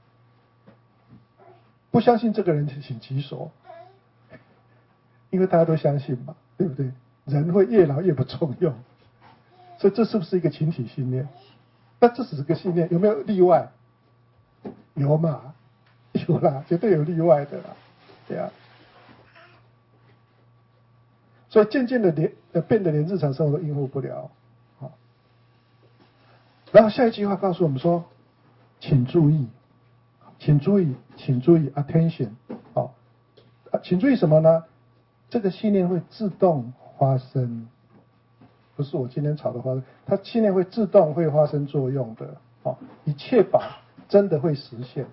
不相信这个人请举手，因为大家都相信嘛，对不对？人会越老越不中用，所以这是不是一个群体信念？那这只是个信念，有没有例外？有嘛？有啦，绝对有例外的啦，对啊。所以渐渐的连呃变得连日常生活都应付不了，好。然后下一句话告诉我们说，请注意，请注意，请注意 ，attention， 好，请注意什么呢？这个信念会自动发生， 不是我今天炒的花生，它信念会自动会发生作用的，好，以确保真的会实现。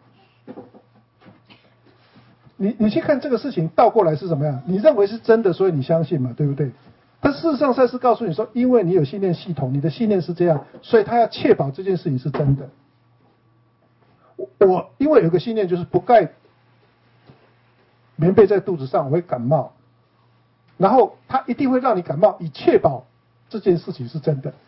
你你去看这个事情倒过来是什么样？你认为是真的，所以你相信嘛，对不对？但事实上赛斯告诉你说，因为你有信念系统，你的信念是这样，所以他要确保这件事情是真的。我我因为有个信念就是不盖棉被在肚子上我会感冒，然后他一定会让你感冒，以确保这件事情是真的。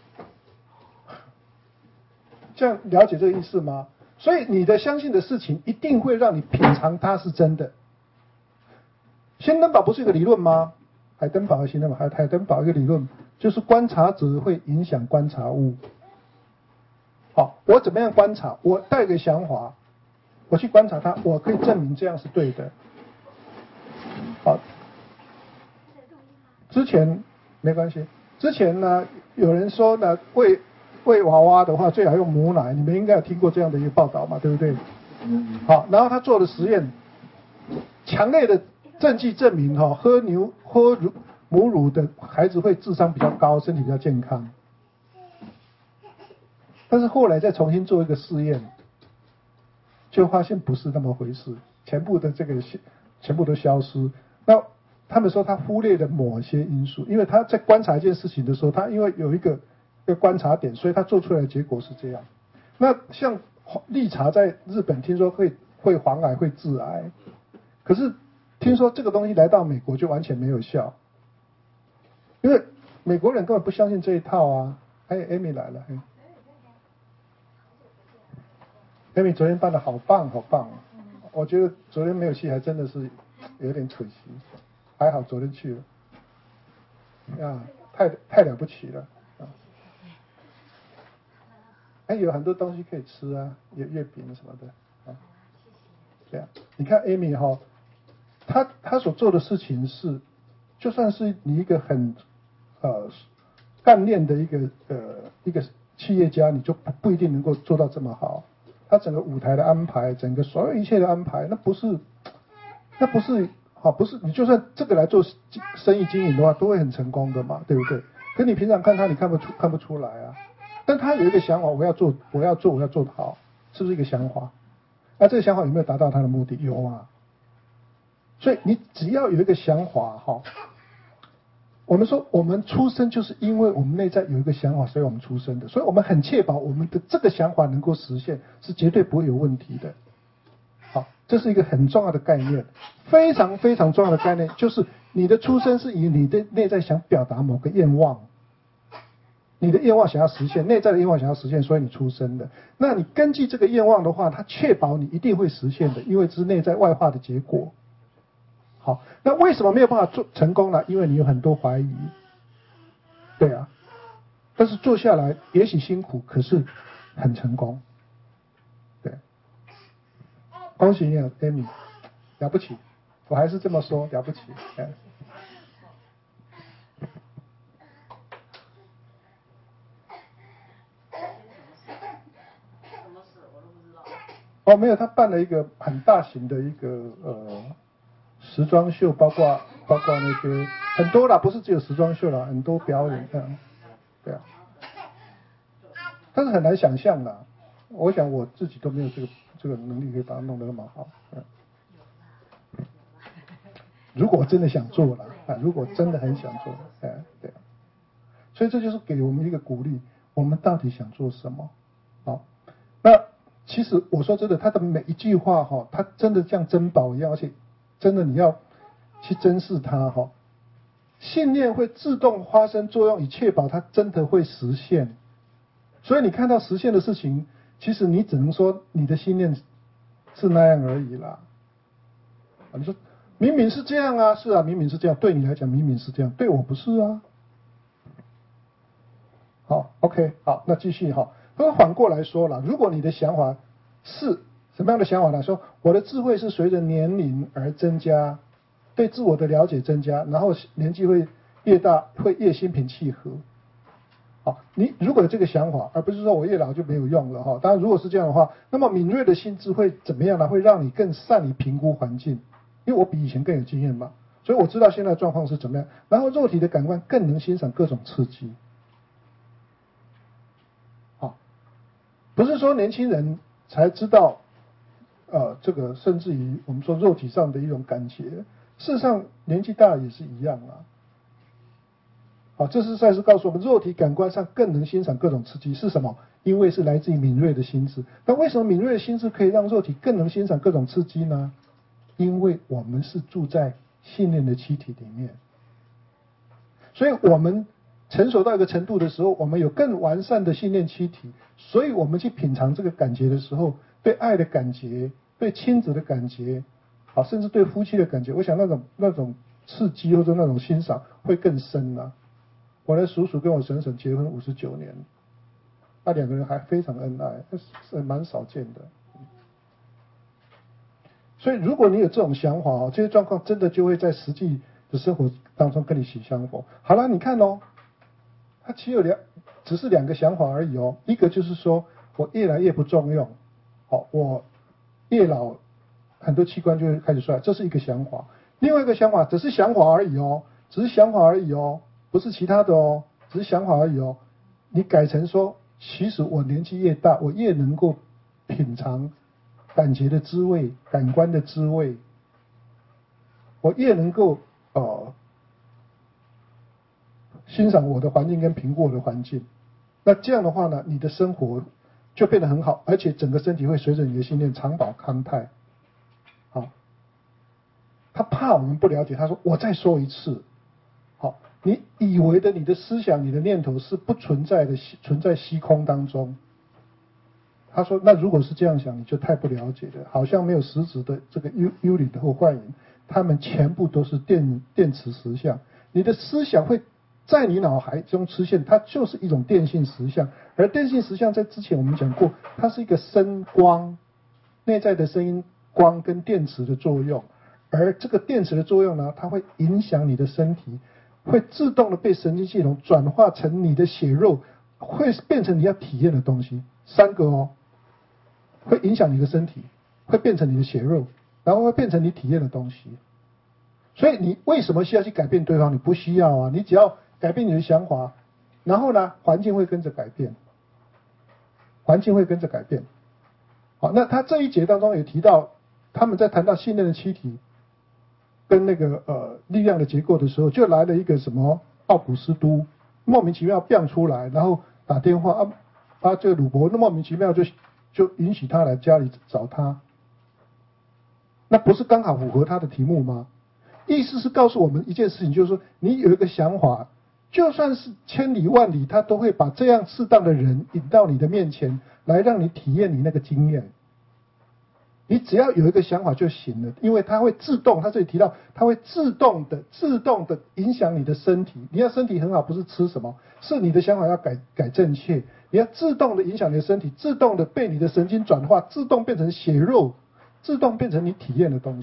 这样了解这个意思吗？所以你的相信的事情一定会让你品尝它是真的。仙登堡不是一个理论吗？海登堡和仙登堡，海海登堡一个理论就是观察者会影响观察物。好，我怎么样观察？我带个想法，我去观察它，我可以证明这样是对的。好，之前没关系。之前呢，有人说呢，喂喂娃娃的话，最好用母奶，你们应该有听过这样的一个报道嘛，对不对？好，然后他做的实验，强烈的证据证明哈、哦，喝牛喝乳母乳的孩子会智商比较高，身体比较健康。但是后来再重新做一个试验，就发现不是那么回事，全部的这个全部都消失。那他们说他忽略了某些因素，因为他在观察一件事情的时候，他因为有一个一个观察点，所以他做出来的结果是这样。那像绿茶在日本听说会会防癌会致癌，可是听说这个东西来到美国就完全没有效，因为美国人根本不相信这一套啊。哎 ，Amy 来了，哎 ，Amy 昨天办的好棒好棒，我觉得昨天没有去还真的是有点可惜，还好昨天去了，呀，太太了不起了。哎，有很多东西可以吃啊，有月饼什么的啊。这样，你看 Amy 哈、哦，她她所做的事情是，就算是你一个很呃干练的一个呃一个企业家，你就不不一定能够做到这么好。他整个舞台的安排，整个所有一切的安排，那不是那不是好，不是你就算这个来做生意经营的话，都会很成功的嘛，对不对？可你平常看他，你看不出看不出来啊。但他有一个想法，我要做，我要做，我要做得好，是不是一个想法？那这个想法有没有达到他的目的？有啊。所以你只要有一个想法，哈，我们说我们出生就是因为我们内在有一个想法，所以我们出生的，所以我们很确保我们的这个想法能够实现，是绝对不会有问题的。好，这是一个很重要的概念，非常非常重要的概念，就是你的出生是以你的内在想表达某个愿望。你的愿望想要实现，内在的愿望想要实现，所以你出生的。那你根据这个愿望的话，它确保你一定会实现的，因为这是内在外化的结果。好，那为什么没有办法做成功呢？因为你有很多怀疑。对啊，但是做下来也许辛苦，可是很成功。对，恭喜你啊 ，Amy， 了不起，我还是这么说，了不起，哎。哦，没有，他办了一个很大型的一个呃时装秀，包括包括那些很多啦，不是只有时装秀啦，很多表演这样，对啊。但是很难想象啦，我想我自己都没有这个这个能力可以把它弄得那么好。嗯、如果真的想做了啊，如果真的很想做，哎，对啊。所以这就是给我们一个鼓励，我们到底想做什么？好，那。其实我说真的，他的每一句话哈，他真的像珍宝一样，而且真的你要去珍视它哈。信念会自动发生作用，以确保它真的会实现。所以你看到实现的事情，其实你只能说你的信念是那样而已啦。你说明明是这样啊，是啊，明明是这样，对你来讲明明是这样，对我不是啊。好 ，OK， 好，那继续哈。那反过来说了，如果你的想法是什么样的想法呢？说我的智慧是随着年龄而增加，对自我的了解增加，然后年纪会越大，会越心平气和。好，你如果有这个想法，而不是说我越老就没有用了哈。当然，如果是这样的话，那么敏锐的心智会怎么样呢？会让你更善于评估环境，因为我比以前更有经验嘛，所以我知道现在的状况是怎么样。然后肉体的感官更能欣赏各种刺激。 不是说年轻人才知道，呃，这个甚至于我们说肉体上的一种感觉，事实上年纪大也是一样啊。好，这是赛斯告诉我们，肉体感官上更能欣赏各种刺激是什么？因为是来自于敏锐的心智。那为什么敏锐的心智可以让肉体更能欣赏各种刺激呢？因为我们是住在信念的气体里面，所以我们成熟到一个程度的时候，我们有更完善的信念气体，所以我们去品尝这个感觉的时候，对爱的感觉，对亲子的感觉，好，甚至对夫妻的感觉，我想那种那种刺激或者那种欣赏会更深啊。我的叔叔跟我婶婶结婚五十九年，那两个人还非常恩爱，是蛮少见的。所以如果你有这种想法哦，这些状况真的就会在实际的生活当中跟你起相逢。好了，你看哦，它只有两，只是两个想法而已哦。一个就是说我越来越不重用，好，我越老，很多器官就会开始衰，这是一个想法。另外一个想法只是想法而已哦，只是想法而已哦。不是其他的哦，只是想法而已哦。你改成说，其实我年纪越大，我越能够品尝感觉的滋味、感官的滋味，我越能够呃欣赏我的环境跟评估我的环境。那这样的话呢，你的生活就变得很好，而且整个身体会随着你的信念长保康泰。好，他怕我们不了解，他说我再说一次。好，你以为的你的思想、你的念头是不存在的，存在虚空当中。他说，那如果是这样想，你就太不了解了，好像没有实质的这个幽幽灵或幻影，他们全部都是电电磁实相。你的思想会在你脑海中出现，它就是一种电性实相。而电性实相在之前我们讲过，它是一个声光，内在的声音光跟电磁的作用。而这个电磁的作用呢，它会影响你的身体，会自动的被神经系统转化成你的血肉，会变成你要体验的东西。三个哦，会影响你的身体，会变成你的血肉，然后会变成你体验的东西。所以你为什么需要去改变对方？你不需要啊，你只要改变你的想法，然后呢，环境会跟着改变，环境会跟着改变。好，那他这一节当中也提到，他们在谈到信念的气体跟那个呃力量的结构的时候，就来了一个什么奥古斯都，莫名其妙变出来，然后打电话啊啊，这个鲁伯那莫名其妙就就允许他来家里找他，那不是刚好符合他的题目吗？意思是告诉我们一件事情，就是说你有一个想法，就算是千里万里，他都会把这样适当的人引到你的面前，来让你体验你那个经验。你只要有一个想法就行了，因为它会自动，他这里提到，它会自动的、自动的影响你的身体。你要身体很好，不是吃什么，是你的想法要改改正确。你要自动的影响你的身体，自动的被你的神经转化，自动变成血肉，自动变成你体验的东西。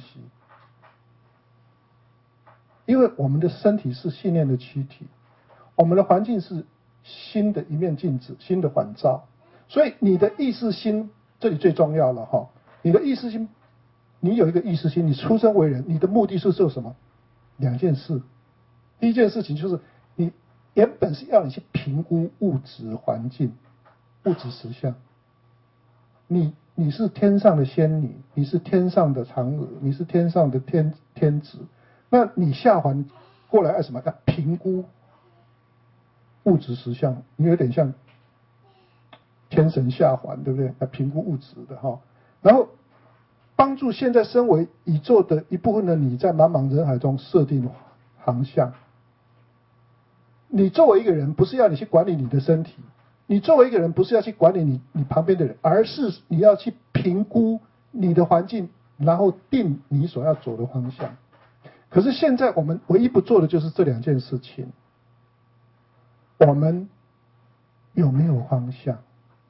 因为我们的身体是信念的躯体，我们的环境是新的一面镜子，新的环照，所以你的意识心这里最重要了哈。你的意识心，你有一个意识心，你出生为人，你的目的是做什么？两件事。第一件事情就是你原本是要你去评估物质环境、物质实相。你你是天上的仙女，你是天上的嫦娥，你是天上的天天子，那你下凡过来要什么？要评估物质实相，你有点像天神下凡，对不对？来评估物质的哈。然后帮助现在身为宇宙的一部分的你，在茫茫人海中设定航向。你作为一个人，不是要你去管理你的身体，你作为一个人，不是要去管理你你旁边的人，而是你要去评估你的环境，然后定你所要走的方向。可是现在我们唯一不做的就是这两件事情。我们有没有方向？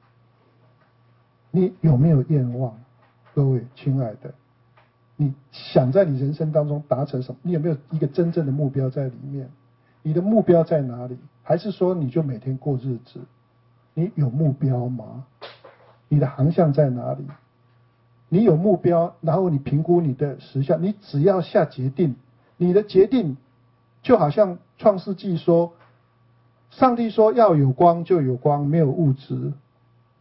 你有没有愿望？各位亲爱的，你想在你人生当中达成什么？你有没有一个真正的目标在里面？你的目标在哪里？还是说你就每天过日子？你有目标吗？你的航向在哪里？你有目标，然后你评估你的实相，你只要下决定，你的决定就好像创世纪说，上帝说要有光就有光，没有物质。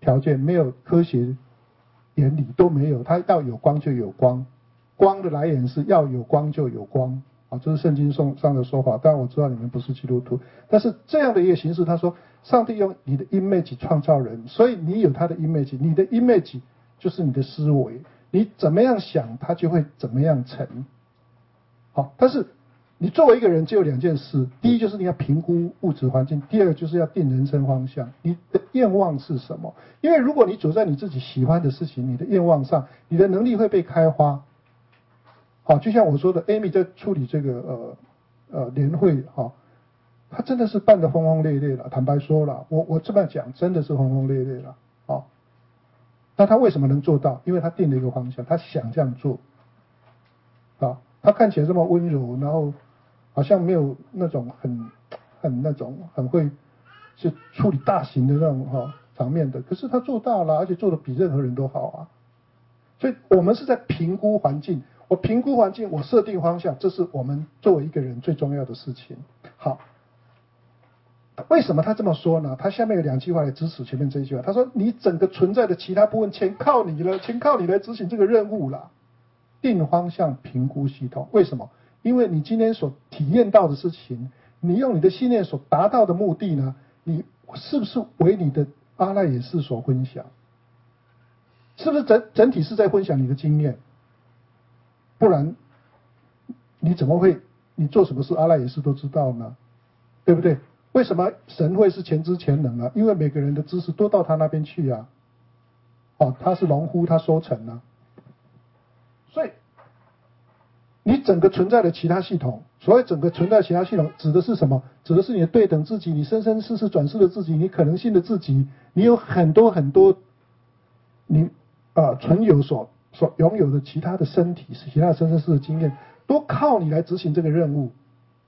条件，没有科学原理都没有，它要有光就有光，光的来源是要有光就有光啊，这是圣经上的说法。当然我知道你们不是基督徒，但是这样的一个形式，他说上帝用你的 image 创造人，所以你有他的 image， 你的 image 就是你的思维，你怎么样想，它就会怎么样成。好，但是你作为一个人，只有两件事：第一就是你要评估物质环境；第二就是要定人生方向。你的愿望是什么？因为如果你走在你自己喜欢的事情，你的愿望上，你的能力会被开花。好，就像我说的 ，Amy 在处理这个呃呃联会，哈，她真的是办得轰轰烈烈了。坦白说了，我我这么讲，真的是轰轰烈烈了。好，那她为什么能做到？因为她定了一个方向，她想这样做。啊，她看起来这么温柔，然后好像没有那种很很那种很会去处理大型的那种哈、哦、场面的，可是她做到了，而且做得比任何人都好啊。所以我们是在评估环境。我评估环境，我设定方向，这是我们作为一个人最重要的事情。好，为什么他这么说呢？他下面有两句话来支持前面这一句话。他说：“你整个存在的其他部分，全靠你了，全靠你来执行这个任务了。”定方向评估系统，为什么？因为你今天所体验到的事情，你用你的信念所达到的目的呢，你是不是为你的阿赖耶识所分享？是不是整整体是在分享你的经验？不然你怎么会你做什么事阿赖耶识都知道呢？对不对？为什么神会是全知全能呢？因为每个人的知识都到他那边去啊。哦，他是农夫，他收成啊。所以你整个存在的其他系统，所谓整个存在的其他系统指的是什么？指的是你的对等自己，你生生世世转世的自己，你可能性的自己，你有很多很多你啊存有所所拥有的其他的身体，其他的生生世世的经验，都靠你来执行这个任务。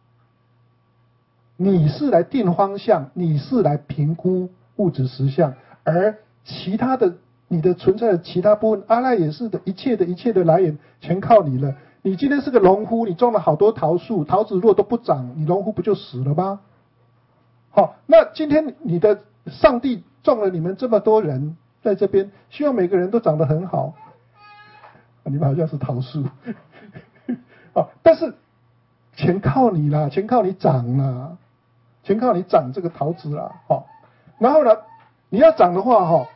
你是来定方向，你是来评估物质实相，而其他的你的存在的其他部分，阿赖耶识的一切的一切的来源，全靠你了。你今天是个农夫，你种了好多桃树，桃子如果都不长，你农夫不就死了吗？好，那今天你的上帝种了你们这么多人在这边，希望每个人都长得很好。你们好像是桃树，啊，但是全靠你啦，全靠你长啦，全靠你长这个桃子啦，好，然后呢，你要长的话，哈，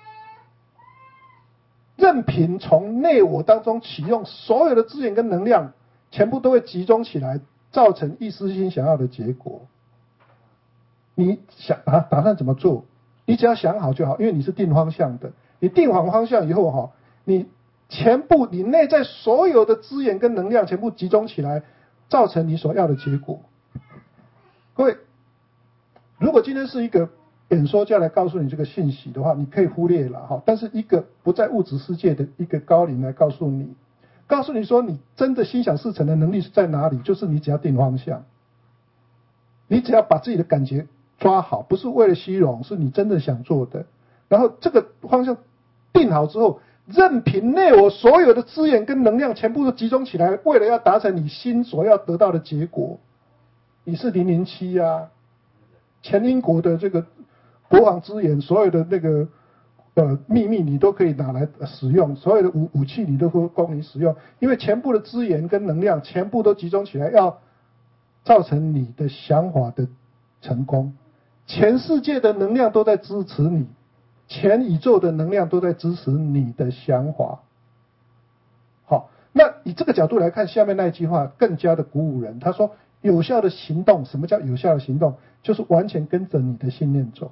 任凭从内我当中启用所有的资源跟能量，全部都会集中起来，造成意识心想要的结果。你想啊，打算怎么做？你只要想好就好，因为你是定方向的。你定好方向以后，哈，你全部你内在所有的资源跟能量全部集中起来，造成你所要的结果。各位，如果今天是一个演说家来告诉你这个信息的话，你可以忽略了哈。但是一个不在物质世界的一个高灵来告诉你，告诉你说你真的心想事成的能力是在哪里，就是你只要定方向，你只要把自己的感觉抓好，不是为了虚荣，是你真的想做的。然后这个方向定好之后，任凭内我所有的资源跟能量全部都集中起来，为了要达成你心所要得到的结果。你是零零七啊，前英国的这个国防资源，所有的那个呃秘密你都可以拿来使用，所有的武武器你都会供你使用，因为全部的资源跟能量全部都集中起来，要造成你的想法的成功。全世界的能量都在支持你，全宇宙的能量都在支持你的想法。好，那以这个角度来看，下面那一句话更加的鼓舞人。他说，有效的行动，什么叫有效的行动？就是完全跟着你的信念走。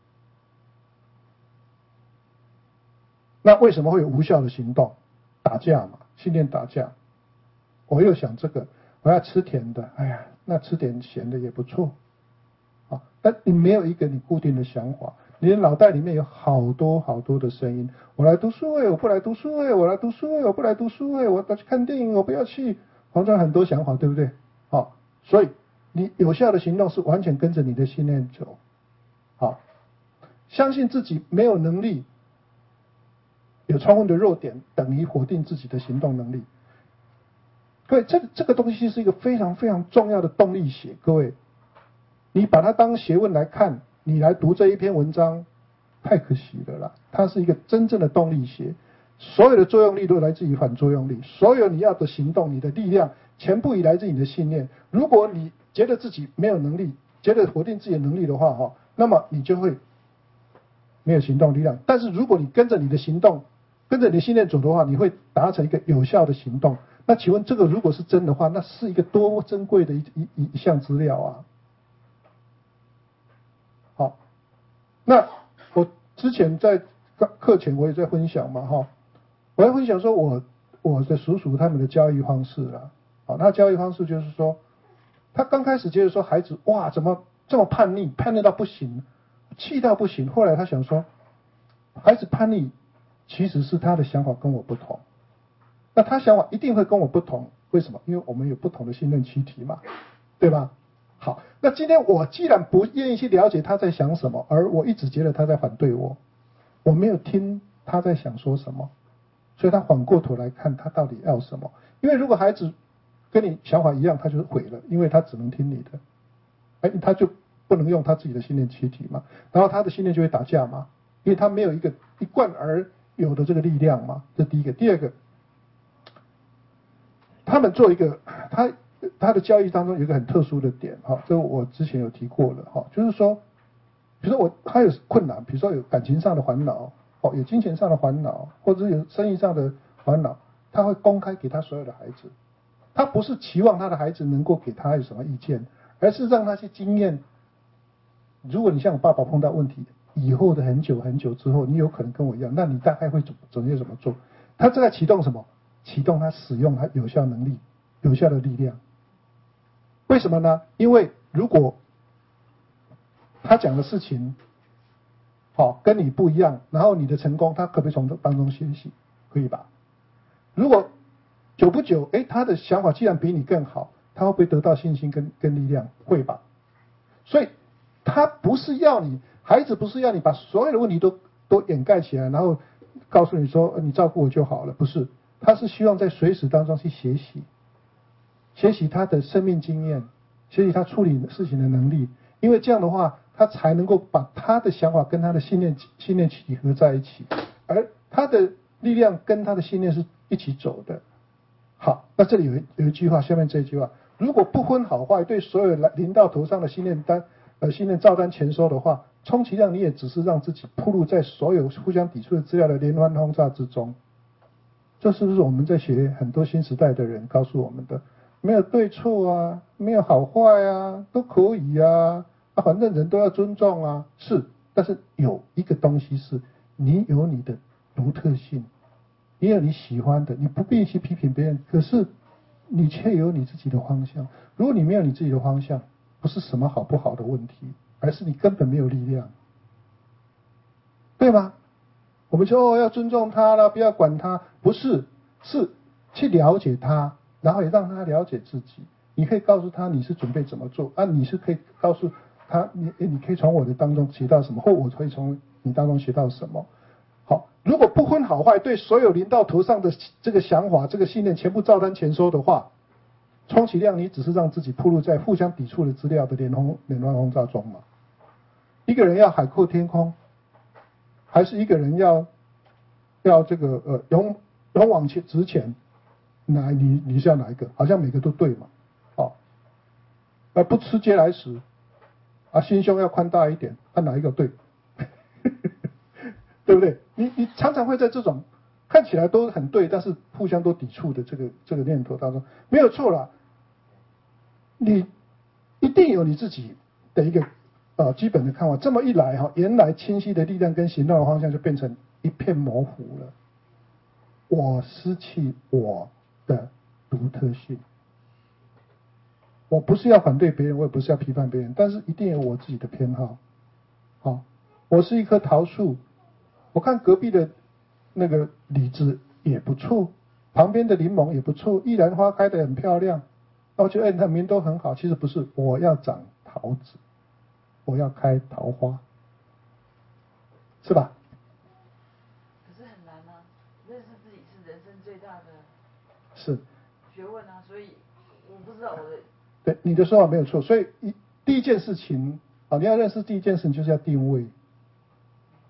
那为什么会有无效的行动？打架嘛，信念打架。我又想这个，我要吃甜的，哎呀，那吃点咸的也不错。啊，但你没有一个你固定的想法，你的脑袋里面有好多好多的声音。我来读书哎，我不来读书哎，我来读书哎，我不来读书哎，我要去看电影，我不要去，反正很多想法，对不对？好，所以你有效的行动是完全跟着你的信念走。好，相信自己没有能力，有充分的弱点，等于否定自己的行动能力。各位，这这个东西是一个非常非常重要的动力学。各位，你把它当学问来看，你来读这一篇文章， 太可惜了啦。它是一个真正的动力学，所有的作用力都来自于反作用力，所有你要的行动，你的力量全部以来自你的信念。如果你觉得自己没有能力，觉得否定自己的能力的话，哈，那么你就会没有行动力量。但是如果你跟着你的行动，跟着你的信念走的话，你会达成一个有效的行动。那请问这个如果是真的话，那是一个多珍贵的一一一一项资料啊！好，那我之前在课前我也在分享嘛，哈，我在分享说我我的叔叔他们的教育方式啦，好，那教育方式就是说，他刚开始觉得说孩子哇怎么这么叛逆，叛逆到不行，气到不行，后来他想说，孩子叛逆其实是他的想法跟我不同。那他想法一定会跟我不同，为什么？因为我们有不同的信任躯体嘛，对吧？好，那今天我既然不愿意去了解他在想什么，而我一直觉得他在反对我，我没有听他在想说什么，所以他反过头来看他到底要什么。因为如果孩子跟你想法一样，他就毁了，因为他只能听你的，哎，他就不能用他自己的信念躯体嘛，然后他的信念就会打架嘛，因为他没有一个一贯而有的这个力量嘛，这第一个。第二个。他们做一个，他他的教育当中有一个很特殊的点，哈，这个我之前有提过了，哈，就是说，比如说我他有困难，比如说有感情上的烦恼，哦，有金钱上的烦恼，或者是有生意上的烦恼，他会公开给他所有的孩子，他不是期望他的孩子能够给他有什么意见，而是让他去经验。如果你像我爸爸碰到问题，以后的很久很久之后，你有可能跟我一样，那你大概会准准备怎么做？他正在启动什么？启动他使用他有效能力、有效的力量。为什么呢？因为如果他讲的事情，好、哦、跟你不一样，然后你的成功，他可不可以从当中学习？可以吧？如果久不久，哎，他的想法既然比你更好，他会不会得到信心跟跟力量？会吧？所以他不是要你，孩子不是要你把所有的问题都都掩盖起来，然后告诉你说你照顾我就好了，不是。他是希望在随时当中去学习，学习他的生命经验，学习他处理事情的能力，因为这样的话，他才能够把他的想法跟他的信念信念契合在一起，而他的力量跟他的信念是一起走的。好，那这里有一有一句话，下面这一句话，如果不分好坏，对所有临到头上的信念单呃信念照单全收的话，充其量你也只是让自己暴露在所有互相抵触的资料的连环轰炸之中。这是不是我们在学很多新时代的人告诉我们的？没有对错啊，没有好坏啊，都可以啊，啊，反正人都要尊重啊。是，但是有一个东西是，你有你的独特性，你有你喜欢的，你不必去批评别人，可是你却有你自己的方向。如果你没有你自己的方向，不是什么好不好的问题，而是你根本没有力量，对吗？我们说哦要尊重他了，不要管他，不是，是去了解他，然后也让他了解自己。你可以告诉他你是准备怎么做啊，你是可以告诉他你你可以从我的当中学到什么，或我可以从你当中学到什么。好，如果不分好坏，对所有临到头上的这个想法、这个信念全部照单全收的话，充其量你只是让自己暴露在互相抵触的资料的连轰连环轰炸中嘛。一个人要海阔天空。还是一个人要要这个呃勇勇往前直前，哪你你是要哪一个？好像每个都对嘛，好、哦，而不吃嗟来食，啊心胸要宽大一点，按、啊、哪一个对？对不对？你你常常会在这种看起来都很对，但是互相都抵触的这个这个念头当中，没有错啦，你一定有你自己的一个。呃，基本的看法，这么一来哈，原来清晰的力量跟行动的方向就变成一片模糊了。我失去我的独特性，我不是要反对别人，我也不是要批判别人，但是一定有我自己的偏好。好，我是一棵桃树，我看隔壁的那个李子也不错，旁边的柠檬也不错，依兰花开得很漂亮，那我觉得哎，它名都很好。其实不是，我要长桃子。我要开桃花，是吧？ 可是很难啊，认识自己是人生最大的是学问啊，所以我不知道我的。 对，你的说法没有错。所以一第一件事情啊，你要认识第一件事情就是要定位。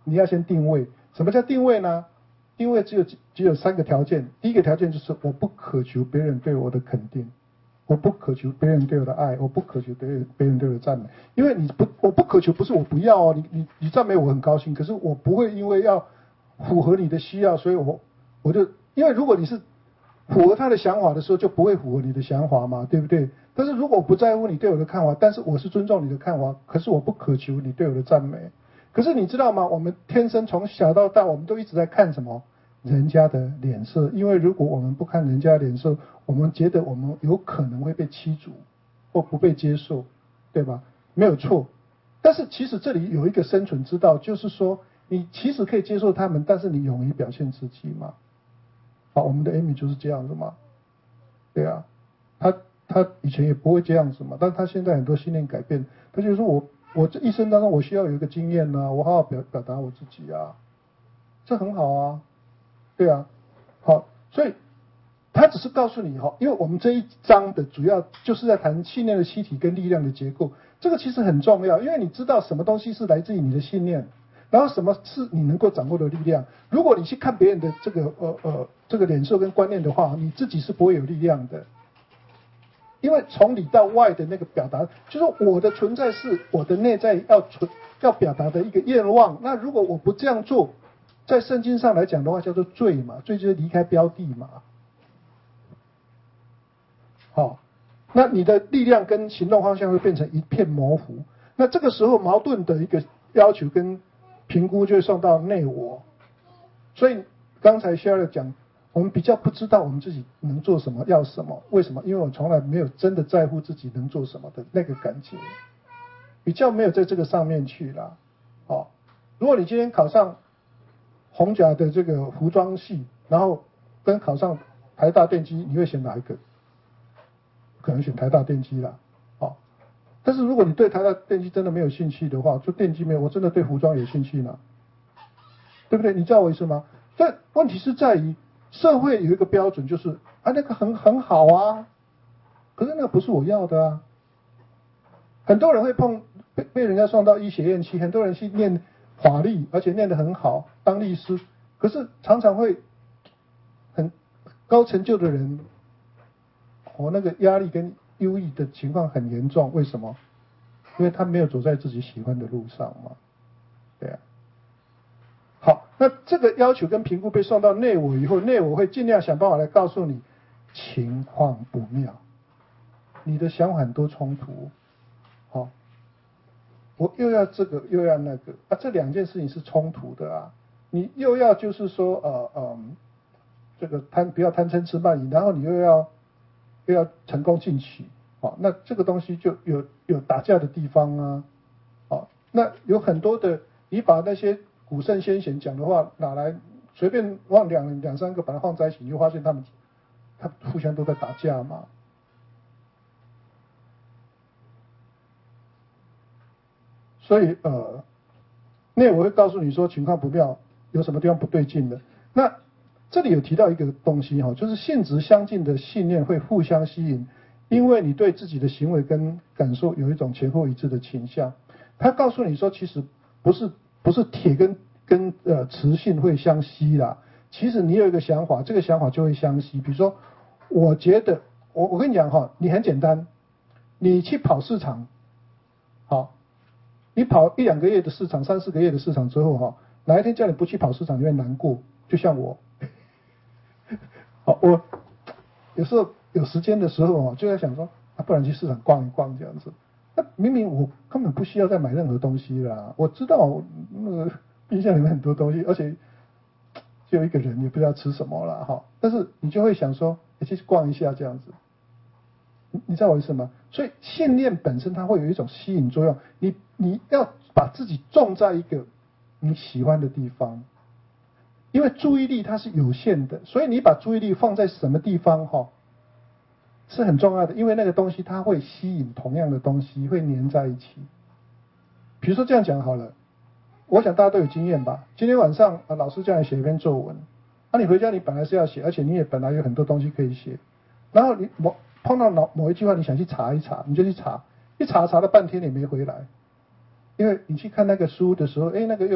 你要先定位。什么叫定位呢？定位只有只有三个条件。第一个条件就是我不渴求别人对我的肯定，我不渴求别人对我的爱，我不渴求别人别人对我的赞美。因为你不，我不渴求不是我不要哦，你你你赞美我很高兴，可是我不会因为要符合你的需要，所以我我就因为如果你是符合他的想法的时候，就不会符合你的想法嘛，对不对？但是如果我不在乎你对我的看法，但是我是尊重你的看法，可是我不渴求你对我的赞美。可是你知道吗？我们天生从小到大，我们都一直在看什么？人家的脸色。因为如果我们不看人家的脸色，我们觉得我们有可能会被欺辱或不被接受，对吧？没有错。但是其实这里有一个生存之道，就是说你其实可以接受他们，但是你勇于表现自己嘛。好，我们的 Amy 就是这样子嘛。对啊，他他以前也不会这样子嘛，但是他现在很多信念改变，他就说我我这一生当中我需要有一个经验呢、啊，我好好表表达我自己啊，这很好啊，对啊，好，所以他只是告诉你哈，因为我们这一章的主要就是在谈信念的气体跟力量的结构，这个其实很重要，因为你知道什么东西是来自于你的信念，然后什么是你能够掌握的力量。如果你去看别人的这个呃呃这个脸色跟观念的话，你自己是不会有力量的。因为从里到外的那个表达，就是我的存在是我的内在要存要表达的一个愿望。那如果我不这样做，在圣经上来讲的话，叫做罪嘛，罪就是离开标的嘛。好，那你的力量跟行动方向会变成一片模糊。那这个时候矛盾的一个要求跟评估就会送到内我。所以刚才 Sheryl 讲。我们比较不知道我们自己能做什么，要什么，为什么？因为我从来没有真的在乎自己能做什么的那个感觉，比较没有在这个上面去啦。哦，如果你今天考上红甲的这个服装系，然后跟考上台大电机，你会选哪一个？可能选台大电机啦。哦，但是如果你对台大电机真的没有兴趣的话，就电机没有，我真的对服装有兴趣呢，对不对？你知道我意思吗？但问题是在于。社会有一个标准，就是啊，那个很很好啊，可是那个不是我要的啊。很多人会碰被被人家送到医学院去，很多人去念法律，而且念得很好，当律师，可是常常会很高成就的人，我、哦、那个压力跟忧郁的情况很严重，为什么？因为他没有走在自己喜欢的路上嘛，对啊。好，那这个要求跟评估被送到内我以后，内我会尽量想办法来告诉你情况不妙，你的想法很多冲突，好，我又要这个又要那个啊，这两件事情是冲突的啊，你又要就是说呃嗯，这个贪不要贪嗔痴慢疑，然后你又要又要成功进取，好，那这个东西就有有打架的地方啊，好，那有很多的你把那些。古圣先贤讲的话，哪来随便往两两三个把它放在一起，你就发现他们，他互相都在打架嘛。所以呃，那我会告诉你说情况不妙，有什么地方不对劲的。那这里有提到一个东西哈，就是性质相近的信念会互相吸引，因为你对自己的行为跟感受有一种前后一致的倾向。他告诉你说，其实不是。不是铁跟跟呃磁性会相吸啦，其实你有一个想法，这个想法就会相吸。比如说，我觉得我我跟你讲哈，你很简单，你去跑市场，好，你跑一两个月的市场，三四个月的市场之后哈，哪一天叫你不去跑市场，你会难过。就像我，好，我有时候有时间的时候哦，就在想说，啊，不然去市场逛一逛这样子。那明明我根本不需要再买任何东西啦，我知道那个冰箱里面很多东西，而且只有一个人也不知道吃什么啦哈。但是你就会想说，你去逛一下这样子，你你知道我意思吗？所以信念本身它会有一种吸引作用，你你要把自己种在一个你喜欢的地方，因为注意力它是有限的，所以你把注意力放在什么地方哈？是很重要的，因为那个东西它会吸引同样的东西，会粘在一起。比如说这样讲好了，我想大家都有经验吧。今天晚上啊，老师叫你写一篇作文，那、啊、你回家你本来是要写，而且你也本来有很多东西可以写，然后你某碰到某某一句话，你想去查一查，你就去查，一查查了半天也没回来，因为你去看那个书的时候，哎，那个又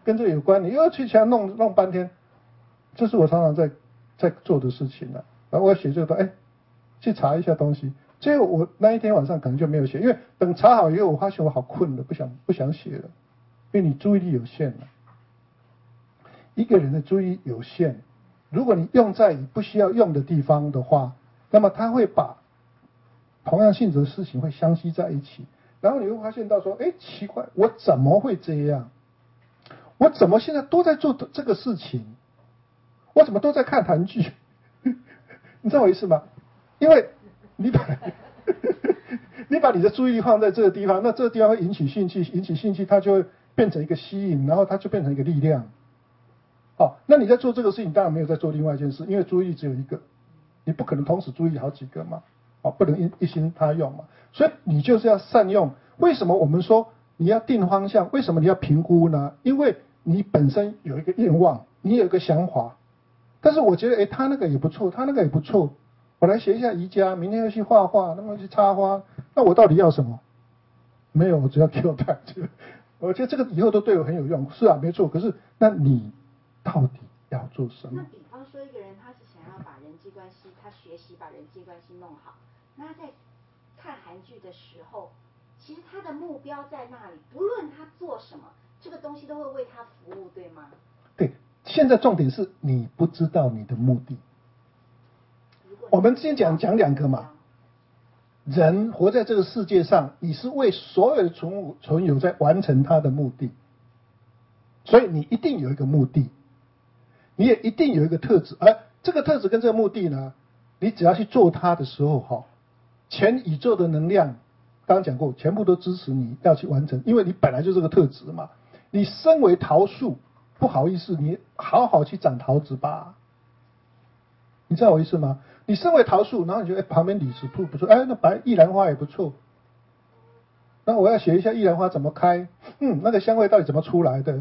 跟这有关，你又要去想弄弄半天，这是我常常在在做的事情了。然后我写这个，哎，去查一下东西。结果我那一天晚上可能就没有写，因为等查好以后，我发现我好困了，不想不想写了，因为你注意力有限了。一个人的注意力有限，如果你用在你不需要用的地方的话，那么他会把同样性质的事情会相吸在一起，然后你会发现到说，哎，奇怪，我怎么会这样？我怎么现在都在做这个事情？我怎么都在看韩剧？你知道我意思吗？因为你把你把你的注意力放在这个地方，那这个地方会引起兴趣，引起兴趣，它就会变成一个吸引，然后它就变成一个力量。好，那你在做这个事情，当然没有在做另外一件事，因为注意力只有一个，你不可能同时注意好几个嘛，哦，不能一一心他用嘛，所以你就是要善用。为什么我们说你要定方向？为什么你要评估呢？因为你本身有一个愿望，你有一个想法，但是我觉得，哎，他那个也不错，他那个也不错，我来学一下瑜伽，明天要去画画，那么去插花，那我到底要什么？没有，我只要 Q 弹，我觉得这个以后都对我很有用。是啊，没错。可是那你到底要做什么？ 那比方说，一个人他是想要把人际关系，他学习把人际关系弄好，那在看韩剧的时候，其实他的目标在那里，不论他做什么，这个东西都会为他服务，对吗？ 对，现在重点是你不知道你的目的。我们先讲讲两个嘛。人活在这个世界上，你是为所有的存物存有在完成他的目的，所以你一定有一个目的，你也一定有一个特质，而这个特质跟这个目的呢，你只要去做它的时候，哈，全宇宙的能量，刚刚讲过，全部都支持你要去完成，因为你本来就这个特质嘛。你身为桃树，不好意思，你好好去长桃子吧。你知道我意思吗？你身为桃树，然后你觉得哎旁边李子树不错，哎那白玉兰花也不错，那我要学一下玉兰花怎么开，嗯，那个香味到底怎么出来的？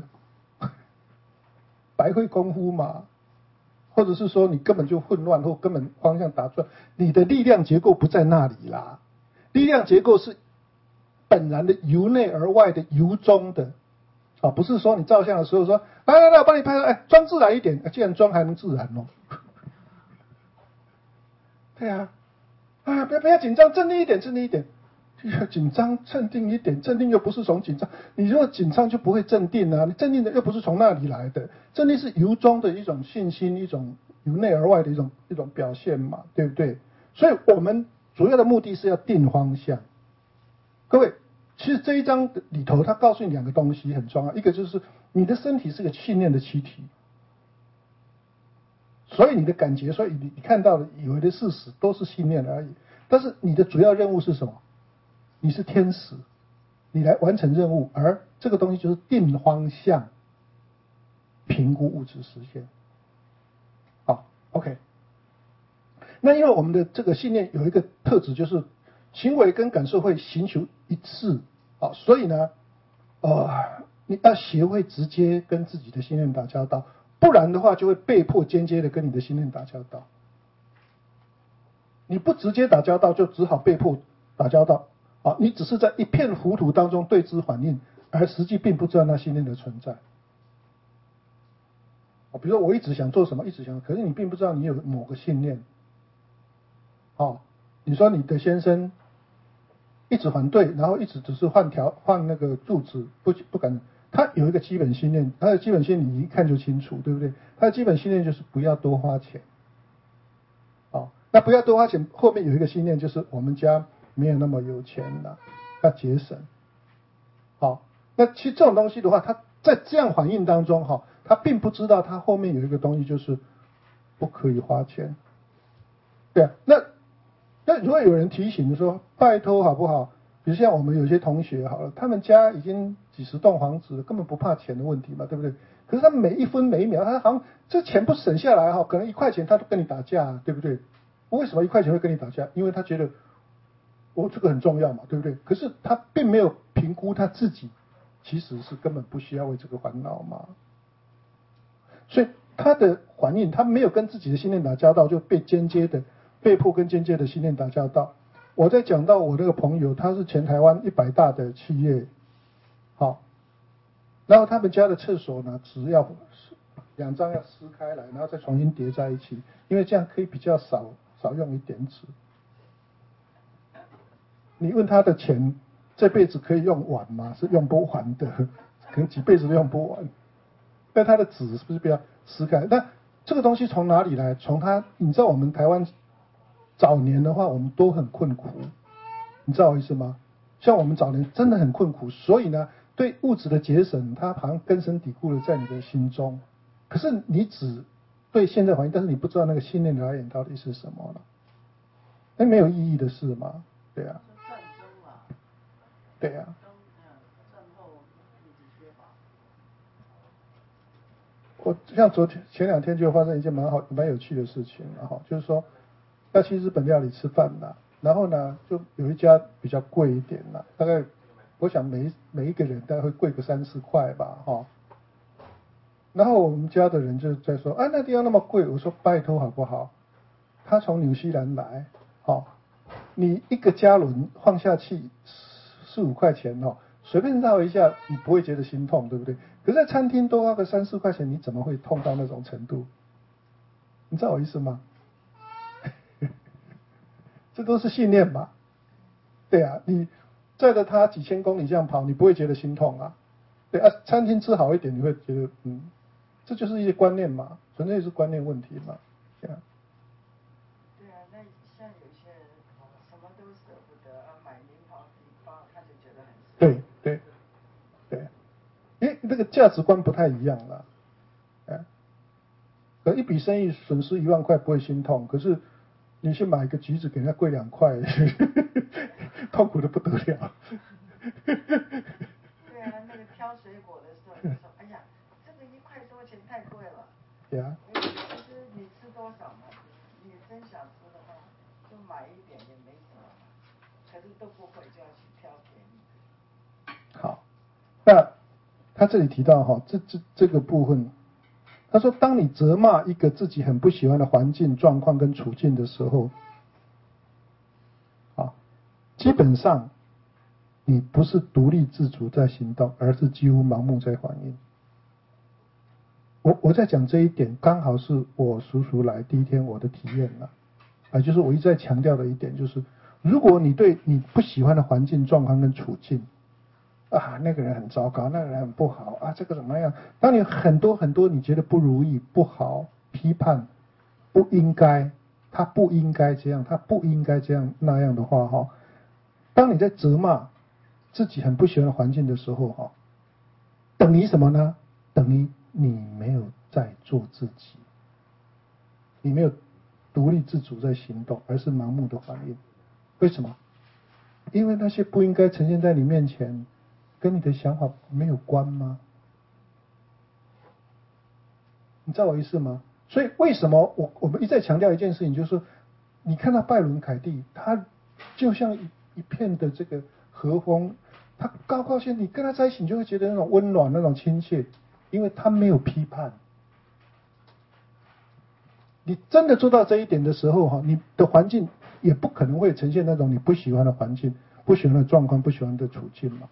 白费功夫嘛，或者是说你根本就混乱，或根本方向打转，你的力量结构不在那里啦。力量结构是本然的由内而外的由衷的，啊，不是说你照相的时候说来来来我帮你拍，哎装自然一点，既然装还能自然哦。对啊，啊，不要不要紧张，镇定一点，镇定一点。紧张，镇定一点，镇定又不是从紧张。你如果紧张就不会镇定啊，你镇定的又不是从那里来的。镇定是由衷的一种信心，一种由内而外的一种一种表现嘛，对不对？所以我们主要的目的是要定方向。各位，其实这一章里头，它告诉你两个东西很重要，一个就是你的身体是个信念的气体。所以你的感觉，所以你看到的以为的事实都是信念而已。但是你的主要任务是什么？你是天使，你来完成任务，而这个东西就是定方向、评估物质实现。好 ，OK。那因为我们的这个信念有一个特质，就是行为跟感受会寻求一致啊，所以呢，呃，你要学会直接跟自己的信念打交道。不然的话，就会被迫间接的跟你的信念打交道。你不直接打交道，就只好被迫打交道。啊，你只是在一片糊涂当中对之反应，而实际并不知道那信念的存在。啊，比如说我一直想做什么，一直想，可是你并不知道你有某个信念。啊，你说你的先生一直反对，然后一直只是换条换那个柱子，不不敢。他有一个基本信念，他的基本信念你一看就清楚，对不对？他的基本信念就是不要多花钱。好，那不要多花钱，后面有一个信念就是我们家没有那么有钱了，要节省。好，那其实这种东西的话，他在这样反应当中，哈，他并不知道他后面有一个东西就是不可以花钱。对啊，那那如果有人提醒说，拜托好不好？比如像我们有些同学好了，他们家已经几十栋房子了，根本不怕钱的问题嘛，对不对？可是他每一分每一秒，他好像这钱不省下来哈，可能一块钱他都跟你打架，对不对？为什么一块钱会跟你打架？因为他觉得我、哦、这个很重要嘛，对不对？可是他并没有评估他自己其实是根本不需要为这个烦恼嘛，所以他的反应，他没有跟自己的信念打交道，就被间接的被迫跟间接的信念打交道。我在讲到我那个朋友，他是全台湾一百大的企业，好， 然后他们家的厕所呢，只要两张要撕开来，然后再重新叠在一起，因为这样可以比较少少用一点纸。你问他的钱，这辈子可以用完吗？是用不完的，可能几辈子都用不完。但他的纸是不是比较撕开？那这个东西从哪里来？从他，你知道我们台湾早年的话，我们都很困苦，你知道我意思吗？像我们早年真的很困苦，所以呢，对物质的节省，它好像根深蒂固的在你的心中。可是你只对现在环境，但是你不知道那个信念的来源到底是什么了。那没有意义的事嘛，对啊。 战争嘛。 对啊。 战后物质缺乏。 我像昨天前两天就发生一件蛮好蛮有趣的事情，然后就是说要去日本料理吃饭啦，然后呢就有一家比较贵一点啦，大概我想每每一个人大概会贵个三四块吧，哈。然后我们家的人就在说，啊那地方那么贵，我说拜托好不好？他从纽西兰来，哦，你一个加仑放下去四五块钱哦，随便绕一下你不会觉得心痛，对不对？可是在餐厅多花个三四块钱，你怎么会痛到那种程度？你知道我意思吗？这都是信念嘛。对啊，你载着他几千公里这样跑，你不会觉得心痛啊。对啊，餐厅吃好一点，你会觉得嗯，这就是一些观念嘛，纯粹是观念问题嘛。对啊。 对啊，那像有些人什么都舍不得啊，买名牌包他就觉得很对对对。因为这个价值观不太一样了，哎，可一笔生意损失一万块不会心痛，可是你去买一个橘子给人家贵两块，痛苦的不得了。 对啊，那个挑水果的时候就说，哎呀，这个一块多钱太贵了。 对啊。 其实你吃多少嘛，你真想吃的话，就买一点也没什么，可是都不会就要去挑便宜。 好，那。他这里提到哈，这这这个部分，他说，当你责骂一个自己很不喜欢的环境状况跟处境的时候，啊，基本上你不是独立自主在行动，而是几乎盲目在反应。我我在讲这一点，刚好是我叔叔来第一天我的体验了，啊，就是我一再强调的一点，就是如果你对你不喜欢的环境状况跟处境，啊，那个人很糟糕，那个人很不好啊，这个怎么样？当你很多很多你觉得不如意、不好、批判、不应该，他不应该这样，他不应该这样那样的话，哈，当你在责骂自己很不喜欢的环境的时候，哈，等于什么呢？等于你没有在做自己，你没有独立自主在行动，而是盲目的反应。为什么？因为那些不应该呈现在你面前。跟你的想法没有关吗？你知道我意思吗？所以为什么我我们一再强调一件事情，就是说，你看到拜伦凯蒂，他就像一一片的这个和风，他高高兴，你跟他在一起，你就会觉得那种温暖、那种亲切，因为他没有批判。你真的做到这一点的时候，哈，你的环境也不可能会呈现那种你不喜欢的环境、不喜欢的状况、不喜欢的处境嘛。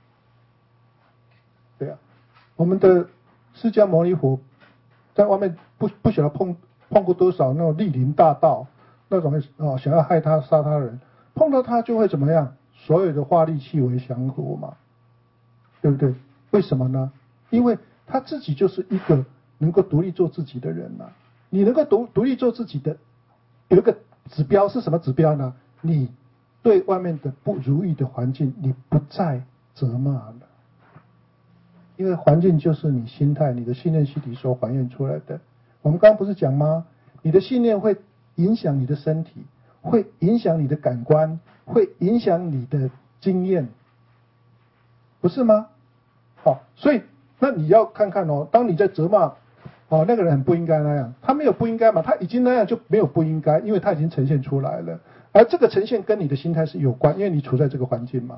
对啊，我们的释迦牟尼佛在外面不不晓得碰碰过多少那种莅临大盗，那种哦想要害他杀他人，碰到他就会怎么样？所有的化力气为降伏嘛，对不对？为什么呢？因为他自己就是一个能够独立做自己的人呐、啊。你能够独独立做自己的，有一个指标是什么指标呢？你对外面的不如意的环境，你不再责骂了。因为环境就是你心态、你的信念系体所反映出来的。我们刚刚不是讲吗？你的信念会影响你的身体，会影响你的感官，会影响你的经验，不是吗？好，所以那你要看看哦，当你在责骂哦那个人很不应该那样，他没有不应该嘛，他已经那样就没有不应该，因为他已经呈现出来了。而这个呈现跟你的心态是有关，因为你处在这个环境嘛，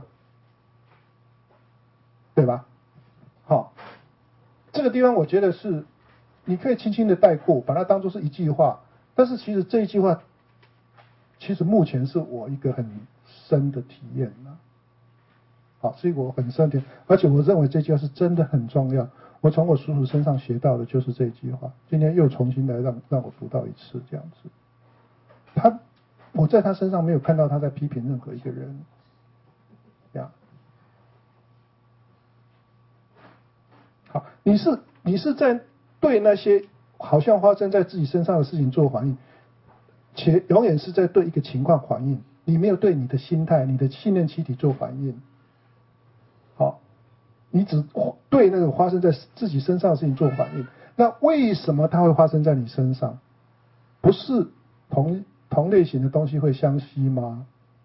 对吧？好，这个地方我觉得是你可以轻轻的带过，把它当作是一句话，但是其实这一句话，其实目前是我一个很深的体验啊。 好，是一个我很深的，而且我认为这句话是真的很重要。我从我叔叔身上学到的就是这句话，今天又重新来让让我读到一次这样子。他，我在他身上没有看到他在批评任何一个人，这样。好，你是你是在对那些好像发生在自己身上的事情做反应，且永远是在对一个情况反应，你没有对你的心态、你的信念气体做反应。好，你只对那个发生在自己身上的事情做反应。那为什么它会发生在你身上？不是同同类型的东西会相吸吗？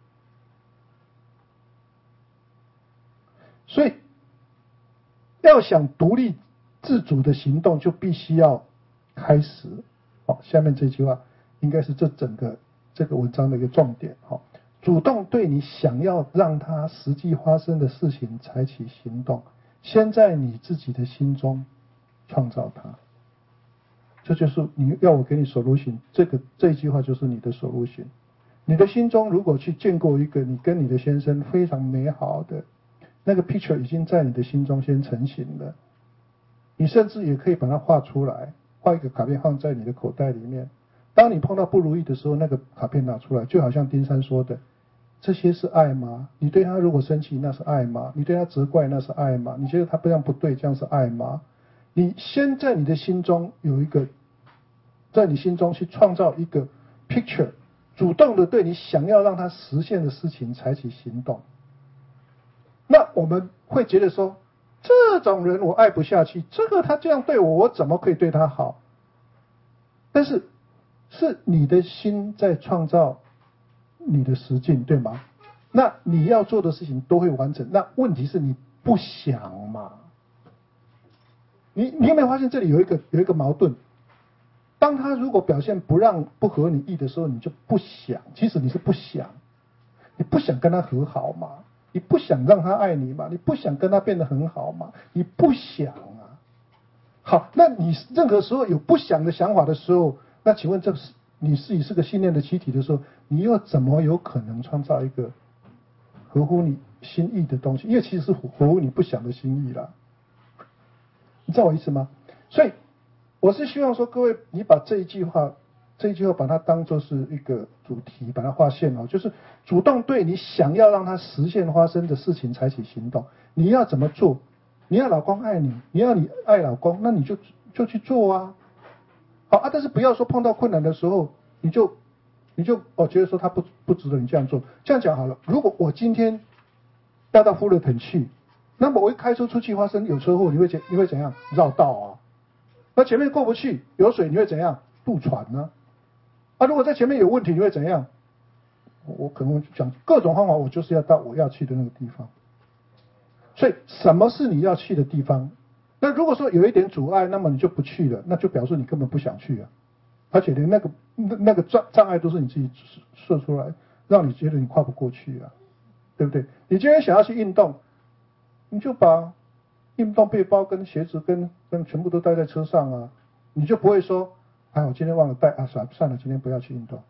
所以要想独立自主的行动，就必须要开始。好，下面这句话应该是这整个这个文章的一个重点。好，主动对你想要让它实际发生的事情采取行动，先在你自己的心中创造它。这就是你要我给你 solution， 这个这一句话就是你的 solution。你的心中如果去建构一个你跟你的先生非常美好的那个 picture， 已经在你的心中先成型了。你甚至也可以把它画出来，画一个卡片放在你的口袋里面。当你碰到不如意的时候，那个卡片拿出来，就好像丁山说的，这些是爱吗？你对他如果生气，那是爱吗？你对他责怪，那是爱吗？你觉得他这样不对，这样是爱吗？你先在你的心中有一个，在你心中去创造一个 picture， 主动的对你想要让他实现的事情采取行动。那我们会觉得说，这种人我爱不下去，这个他这样对我，我怎么可以对他好？但是是你的心在创造你的实境，对吗？那你要做的事情都会完成。那问题是你不想嘛？你你有没有发现这里有一个有一个矛盾？当他如果表现不让不合你意的时候，你就不想。其实你是不想，你不想跟他和好嘛？你不想让他爱你嘛？你不想跟他变得很好嘛？你不想啊。好，那你任何时候有不想的想法的时候，那请问这是你自己是个信念的气体的时候，你又怎么有可能创造一个合乎你心意的东西？因为其实是合乎你不想的心意啦。你知道我意思吗？所以我是希望说，各位，你把这一句话，这一句话把它当作是一个主题，把它划线哦，就是主动对你想要让它实现发生的事情采取行动。你要怎么做？你要老公爱你，你要你爱老公，那你就就去做啊。好啊，但是不要说碰到困难的时候，你就你就哦觉得说他不不值得你这样做。这样讲好了，如果我今天要到富勒腾去，那么我一开车出去发生有车祸，你会怎你会怎样？绕道啊。那前面过不去，有水，你会怎样？渡船呢？啊，如果在前面有问题，你会怎样？我可能讲各种方法，我就是要到我要去的那个地方。所以，什么是你要去的地方？那如果说有一点阻碍，那么你就不去了，那就表示你根本不想去啊。而且连那个那那个障障碍都是你自己设出来，让你觉得你跨不过去啊，对不对？你今天想要去运动，你就把运动背包跟鞋子跟跟全部都带在车上啊，你就不会说，哎，我今天忘了带啊，算算了，今天不要去运动。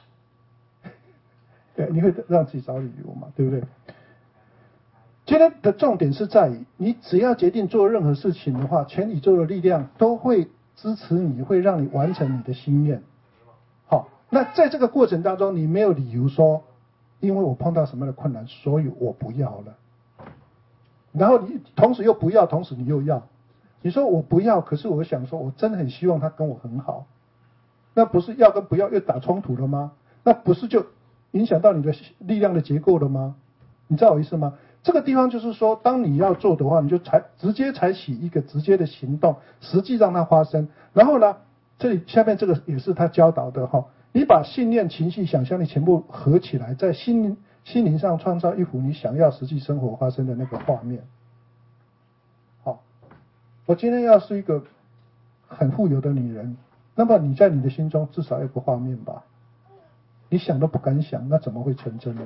对，你会让自己找理由嘛，对不对？今天的重点是在于，你只要决定做任何事情的话，全宇宙的力量都会支持你，会让你完成你的心愿。好，那在这个过程当中，你没有理由说，因为我碰到什么样的困难，所以我不要了。然后你同时又不要，同时你又要。你说我不要，可是我想说，我真的很希望他跟我很好。那不是要跟不要又打冲突了吗？那不是就影响到你的力量的结构了吗？你知道我意思吗？这个地方就是说，当你要做的话，你就采直接采取一个直接的行动，实际让它发生。然后呢，这里下面这个也是他教导的哈，你把信念、情绪、想象力全部合起来，在心心灵上创造一幅你想要实际生活发生的那个画面。好，我今天要是一个很富有的女人，那么你在你的心中至少有个画面吧？你想都不敢想，那怎么会成真呢？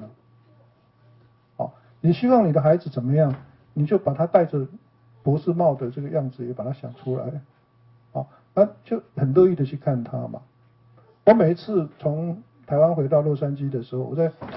你希望你的孩子怎么样，你就把他戴着博士帽的这个样子也把他想出来，好，那就很乐意的去看他嘛。我每一次从台湾回到洛杉矶的时候，我在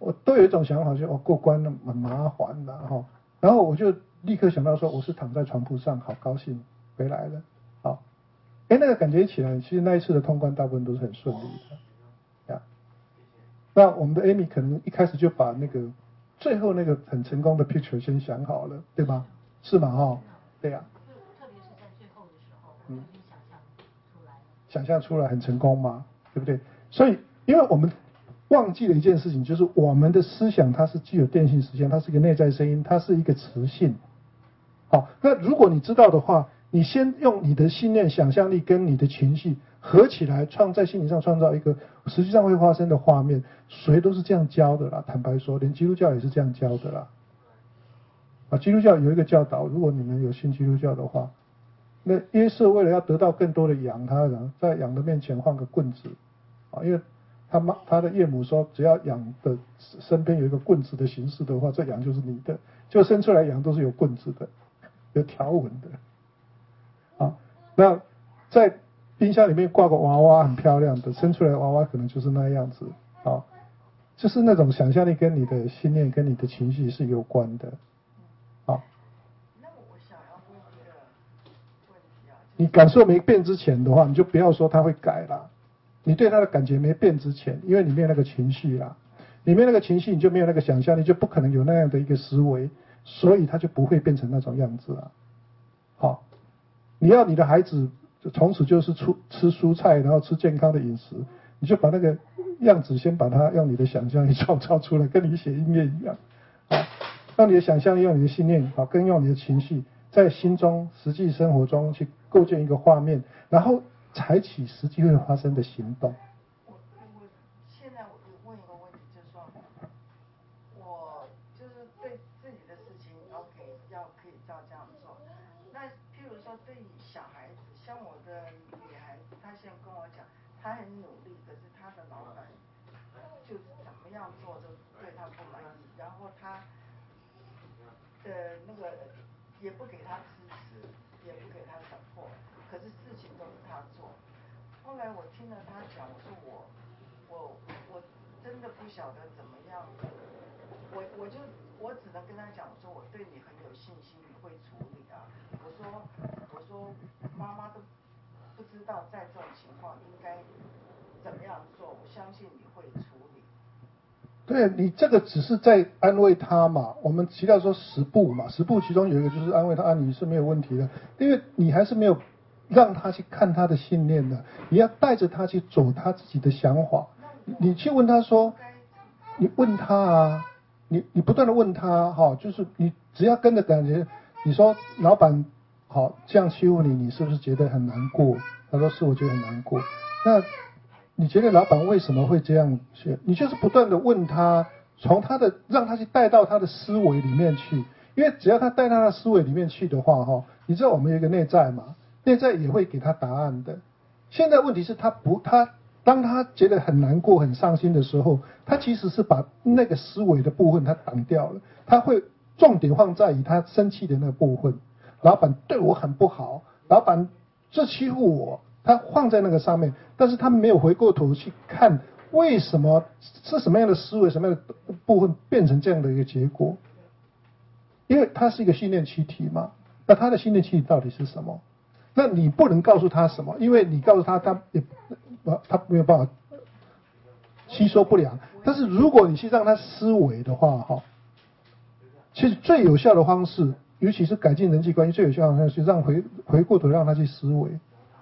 我都有一种想法，就哦过关很麻烦的哈，然后我就立刻想到说，我是躺在床铺上，好高兴回来了，好，哎那个感觉起来，其实那一次的通关大部分都是很顺利的，呀，那我们的 Amy 可能一开始就把那个最后那个很成功的 picture 先想好了，对吧？是吗？哈，对呀、啊。 特别是在最后的时候，我们想象出来了， 想象出来很成功嘛，对不对？所以，因为我们忘记了一件事情，就是我们的思想它是具有电性实相，它是一个内在声音，它是一个磁性。好，那如果你知道的话，你先用你的信念、想象力跟你的情绪合起来，创在心理上创造一个实际上会发生的画面。谁都是这样教的啦，坦白说，连基督教也是这样教的啦。啊，基督教有一个教导，如果你们有信基督教的话，那约瑟为了要得到更多的羊，他在羊的面前放个棍子，啊，因为他妈他的岳母说，只要羊的身边有一个棍子的形式的话，这羊就是你的，就生出来羊都是有棍子的，有条纹的，啊，那在冰箱里面挂个娃娃很漂亮的，生出来的娃娃可能就是那样子，啊，就是那种想象力跟你的信念跟你的情绪是有关的。好， 那我想要问一个问题啊， 你感受没变之前的话，你就不要说他会改啦。你对他的感觉没变之前，因为里面那个情绪啦，里面那个情绪你就没有那个想象力，就不可能有那样的一个思维，所以他就不会变成那种样子啦。好，你要你的孩子从此就是吃吃蔬菜，然后吃健康的饮食，你就把那个样子先把它用你的想象力创造出来，跟你写音乐一样，好。用你的想象力，用你的信念，好，跟用你的情绪，在心中、实际生活中去构建一个画面，然后采取实际会发生的行动。 我我现在我问一个问题，就是说，我就是对自己的事情 ，OK， 要可以照这样做。那譬如说，对于小孩子，像我的女孩子，她现在跟我讲，她很努力，可是她的老板就是怎么样做都对她不满意，然后她。的那个也不给他支持，也不给他support，可是事情都是他做。后来我听了他讲，我说我我我真的不晓得怎么样，我我就我只能跟他讲，我说我对你很有信心，你会处理啊。我说我说妈妈都不知道在这种情况应该怎么样做，我相信你会处理。 对，你这个只是在安慰他嘛，我们提到说十步嘛，十步其中有一个就是安慰他，啊，你是没有问题的，因为你还是没有让他去看他的信念的，你要带着他去走他自己的想法，你去问他说，你问他啊，你你不断的问他哈，就是你只要跟着感觉，你说老板好这样欺负你，你是不是觉得很难过？他说是，我觉得很难过。那你觉得老板为什么会这样学？你就是不断的问他，从他的让他去带到他的思维里面去，因为只要他带到他的思维里面去的话，哈，你知道我们有一个内在嘛，内在也会给他答案的。现在问题是他不，他当他觉得很难过、很伤心的时候，他其实是把那个思维的部分他挡掉了，他会重点放在以他生气的那个部分。老板对我很不好，老板这欺负我。他放在那个上面，但是他没有回过头去看为什么是什么样的思维、什么样的部分变成这样的一个结果。因为他是一个信念气体嘛，那他的信念气体到底是什么？那你不能告诉他什么，因为你告诉他，他也他没有办法吸收不良。但是如果你去让他思维的话，哈，其实最有效的方式，尤其是改进人际关系最有效的方式，是让回回过头让他去思维。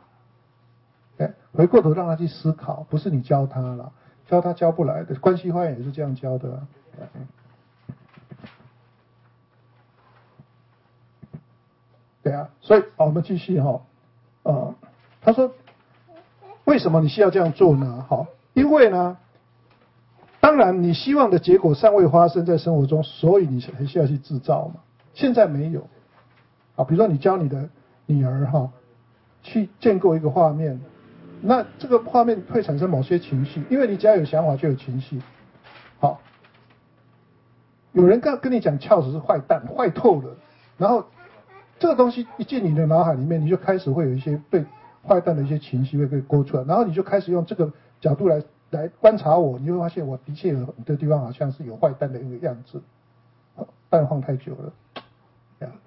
回过头让他去思考，不是你教他了，教他教不来的。关系发展也是这样教的、啊。对啊，所以我们继续哈，呃，他说，为什么你需要这样做呢？好，因为呢，当然你希望的结果尚未发生在生活中，所以你还需要去制造嘛。现在没有，啊，比如说你教你的女儿哈，去建构一个画面。那这个画面会产生某些情绪，因为你只要有想法就有情绪。好，有人跟跟你讲翘子是坏蛋，坏透了，然后这个东西一进你的脑海里面，你就开始会有一些对坏蛋的一些情绪会被勾出来，然后你就开始用这个角度来来观察我，你会发现我的确有很多地方好像是有坏蛋的一个样子，蛋放太久了，这样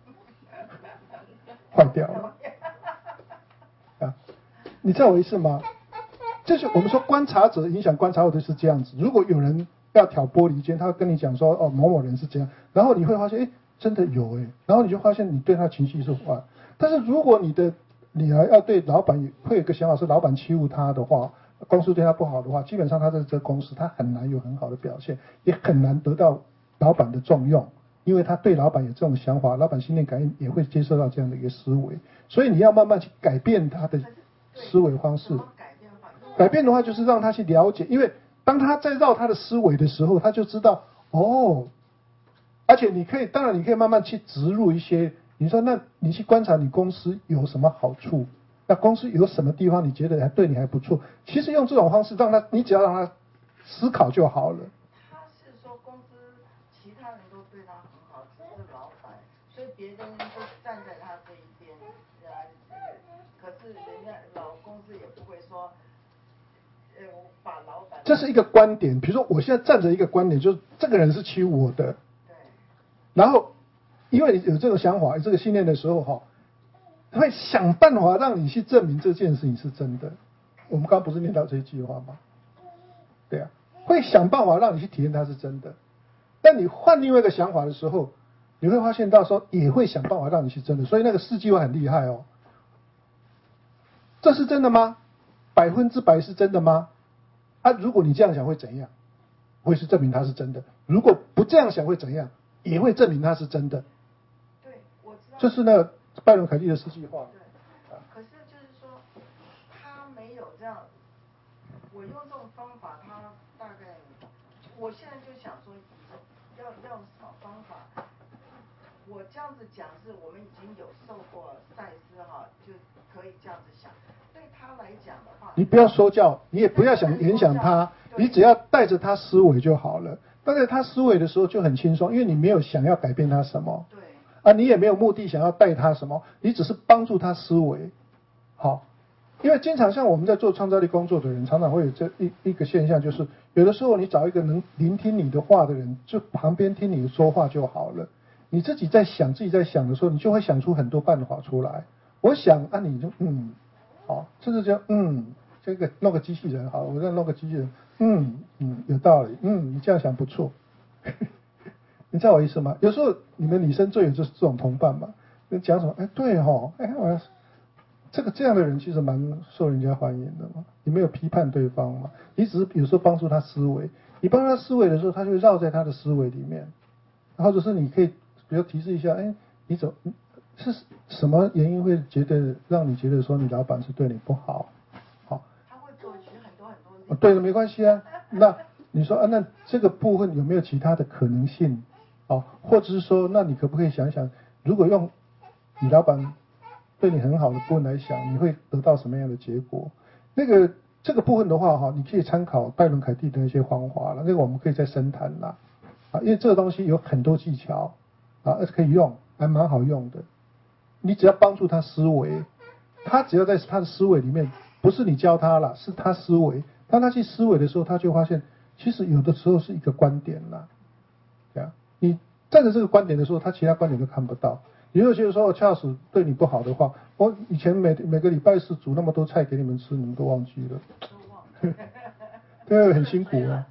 坏掉了啊！你知道我意思吗？这是我们说观察者影响观察我的是这样子。如果有人要挑拨离间，他会跟你讲说哦某某人是这样，然后你会发现哎真的有哎，然后你就发现你对他情绪是坏。但是如果你的你还要对老板会有一个想法是老板欺负他的话，公司对他不好的话，基本上他在这个公司他很难有很好的表现，也很难得到老板的重用，因为他对老板有这种想法，老板心电感应也会接受到这样的一个思维，所以你要慢慢去改变他的思维方式。改变的话就是让他去了解，因为当他在绕他的思维的时候，他就知道哦，而且你可以，当然你可以慢慢去植入一些，你说那你去观察你公司有什么好处，那公司有什么地方你觉得还对你还不错，其实用这种方式让他，你只要让他思考就好了。 他是说公司其他人都对他很好，只是老板，所以别人都站在他这一边，呃，可是人家老公司也不会说。把老板这是一个观点，比如说我现在站着一个观点，就是这个人是欺负我的， 对。 然后，因为你有这个想法、有这个信念的时候，哈，会想办法让你去证明这件事情是真的。我们刚刚不是念到这一句话吗？对啊，会想办法让你去体验它是真的。但你换另外一个想法的时候，你会发现到时候也会想办法让你去真的。所以那个四句话很厉害哦。这是真的吗？百分之百是真的吗？啊，如果你这样想会怎样？会是证明它是真的。如果不这样想会怎样？也会证明它是真的。 对，我知道。 这是那个拜伦凯蒂的四句话。 对。可是就是说，他没有这样，我用这种方法，他大概，我现在就想说，要要什么方法？我这样子讲是我们已经有受过赛斯哈，就可以这样子想。对他来讲的话， 你不要说教，你也不要想影响他，你只要带着他思维就好了。带着他思维的时候就很轻松，因为你没有想要改变他什么， 对， 啊，你也没有目的想要带他什么，你只是帮助他思维。好，因为经常像我们在做创造力工作的人，常常会有这一一个现象，就是有的时候你找一个能聆听你的话的人，就旁边听你说话就好了。你自己在想自己在想的时候，你就会想出很多办法出来。我想，啊，你就嗯。好，甚至就嗯，这个弄个机器人好，我再弄个机器人，嗯嗯，有道理，嗯，你这样想不错，你知道我意思吗？有时候你们女生最有就是这种同伴嘛，你讲什么，哎，对哈，哎，我这个这样的人其实蛮受人家欢迎的嘛，你没有批判对方嘛，你只是有时候帮助他思维，你帮他思维的时候，他就会绕在他的思维里面，或者是你可以比如提示一下，哎，你走。是什么原因会觉得让你觉得说你老板是对你不好？好， 他会给我举很多很多。 对的，没关系啊。那你说啊，那这个部分有没有其他的可能性？哦，或者是说，那你可不可以想想，如果用你老板对你很好的部分来想，你会得到什么样的结果？那个这个部分的话，哈，你可以参考拜伦凯蒂的一些方法了。那个我们可以再深谈啦，啊，因为这个东西有很多技巧啊，可以用，还蛮好用的。你只要帮助他思维，他只要在他的思维里面，不是你教他了，是他思维。当他去思维的时候，他就发现，其实有的时候是一个观点啦，对啊。你站着这个观点的时候，他其他观点都看不到。也有些时候，恰使对你不好的话，我以前每每个礼拜四煮那么多菜给你们吃，你们都忘记了， 都忘了， 对，很辛苦啊，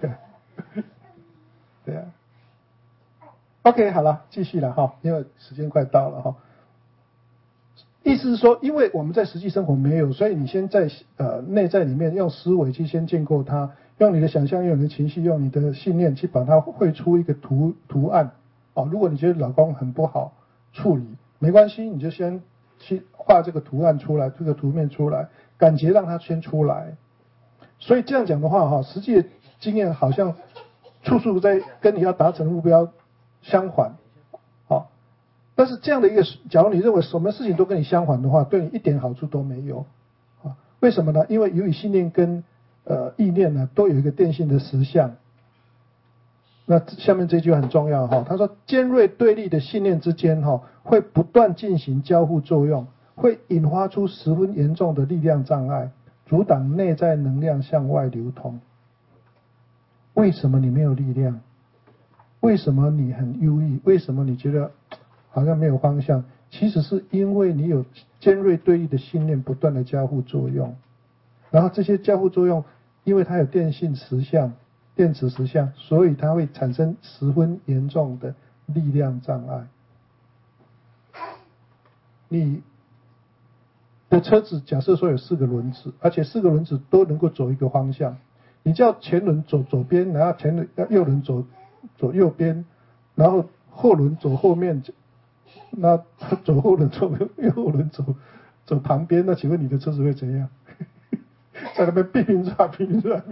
对啊。OK， 好了，继续了哈，因为时间快到了哈。意思是说，因为我们在实际生活没有，所以你先在呃内在里面用思维去先建构它，用你的想象，用你的情绪，用你的信念去把它绘出一个图图案。哦，如果你觉得老公很不好处理，没关系，你就先去画这个图案出来，这个图面出来，感觉让它先出来。所以这样讲的话，哈，实际的经验好像处处在跟你要达成的目标相反。但是这样的一个，假如你认为什么事情都跟你相反的话，对你一点好处都没有，啊，为什么呢？因为由于信念跟呃意念呢，都有一个电性的实相。那下面这句很重要哈，他说尖锐对立的信念之间哈，会不断进行交互作用，会引发出十分严重的力量障碍， 阻挡内在能量向外流通。为什么你没有力量？为什么你很忧郁？为什么你觉得好像没有方向？其实是因为你有尖锐对立的信念不断的交互作用，然后这些交互作用，因为它有电性实相、电磁实相，所以它会产生十分严重的力量障碍。你的车子假设说有四个轮子，而且四个轮子都能够走一个方向，你叫前轮走左边，然后前轮右轮走走右边，然后后轮走后面，那左后轮走右后轮走走旁边，那请问你的车子会怎样？在那边拼命转拼命转，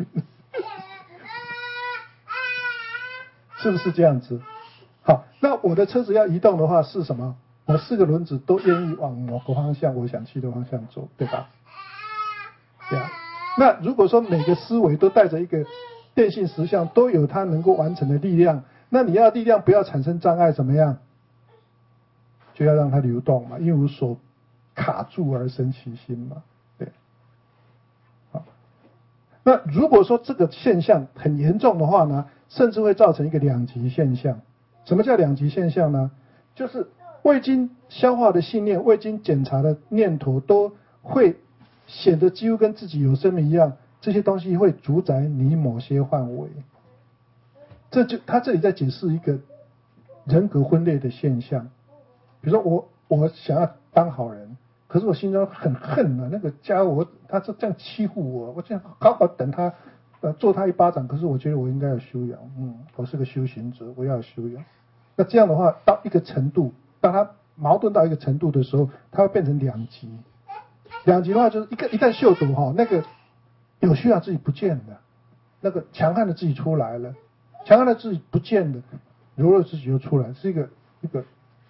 是不是这样子？好，那我的车子要移动的话是什么？我四个轮子都愿意往某个方向我想去的方向走，对吧？对啊。那如果说每个思维都带着一个电性实相，都有它能够完成的力量，那你要力量不要产生障碍，怎么样？就要让它流动嘛，因无所卡住而生其心嘛，对。好，那如果说这个现象很严重的话呢，甚至会造成一个两极现象。什么叫两极现象呢？就是未经消化的信念、未经检查的念头，都会显得几乎跟自己有生命一样。这些东西会主宰你某些范围。这就他这里在解释一个人格分裂的现象。比如说我我想要当好人，可是我心中很恨啊，那个家伙他是这样欺负我，我这样好好等他呃揍他一巴掌，可是我觉得我应该要修养，嗯，我是个修行者，我要修养。那这样的话，到一个程度，当他矛盾到一个程度的时候，它会变成两极。两极的话，就是一个一旦秀逗哈，那个有需要自己不见了，那个强悍的自己出来了，强悍的自己不见了，柔弱自己又出来，是一个一个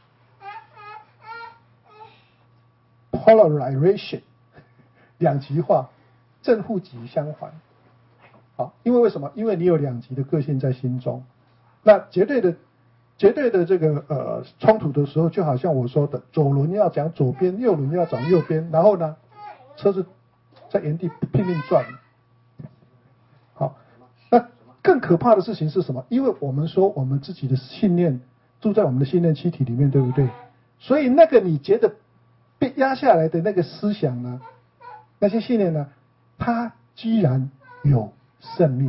polarization 两极化，正负极相反。好，因为为什么？因为你有两极的个性在心中，那绝对的。绝对的这个呃冲突的时候，就好像我说的，左轮要讲左边，右轮要讲右边，然后呢，车子在原地拼命转。好，那更可怕的事情是什么？因为我们说我们自己的信念住在我们的信念气体里面，对不对？所以那个你觉得被压下来的那个思想呢，那些信念呢，它居然有生命。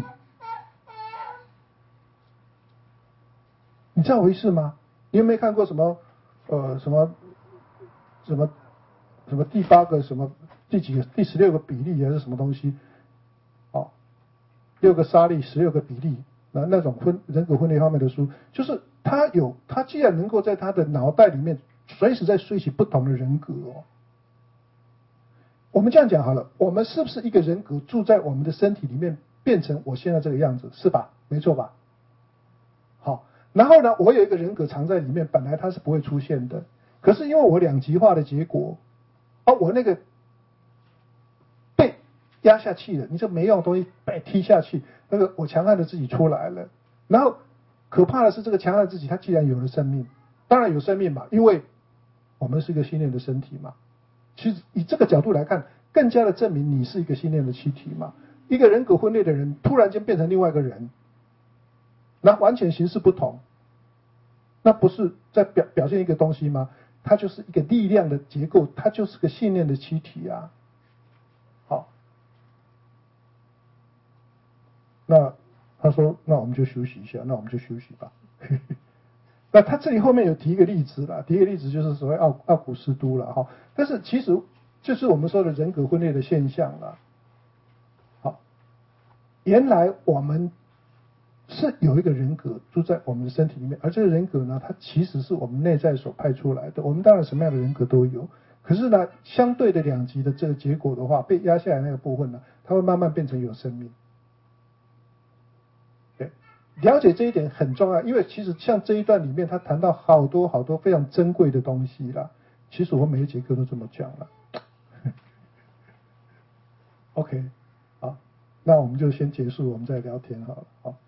你知道回事吗？你有没有看过什么呃什么什么什么第八个什么第几个第十六个比例还是什么东西？哦，六个沙粒十六个比例，那那种分人格分裂方面的书，就是他有他既然能够在他的脑袋里面随时在睡起不同的人格哦。我们这样讲好了，我们是不是一个人格住在我们的身体里面，变成我现在这个样子，是吧？没错吧？好。然后呢，我有一个人格藏在里面，本来它是不会出现的，可是因为我两极化的结果，哦，我那个被压下去了，你这没用的东西被踢下去，那个我强悍的自己出来了。然后可怕的是，这个强悍的自己，它既然有了生命，当然有生命嘛，因为我们是一个心念的身体嘛。其实以这个角度来看，更加的证明你是一个心念的气体嘛。一个人格分裂的人，突然间变成另外一个人。那完全形式不同，那不是在表表现一个东西吗？它就是一个力量的结构，它就是个信念的气体啊。好，那他说，那我们就休息一下，那我们就休息吧。那他这里后面有提一个例子啦，提一个例子就是所谓奥奥古斯都了哈。但是其实就是我们说的人格分裂的现象啦。好，原来我们是有一个人格住在我们的身体里面，而这个人格呢，它其实是我们内在所派出来的。我们当然什么样的人格都有，可是呢，相对的两极的这个结果的话，被压下来那个部分呢，它会慢慢变成有生命。对，了解这一点很重要，因为其实像这一段里面，他谈到好多好多非常珍贵的东西啦。其实我每一节课都这么讲了。OK， 好，那我们就先结束，我们再聊天好了。好。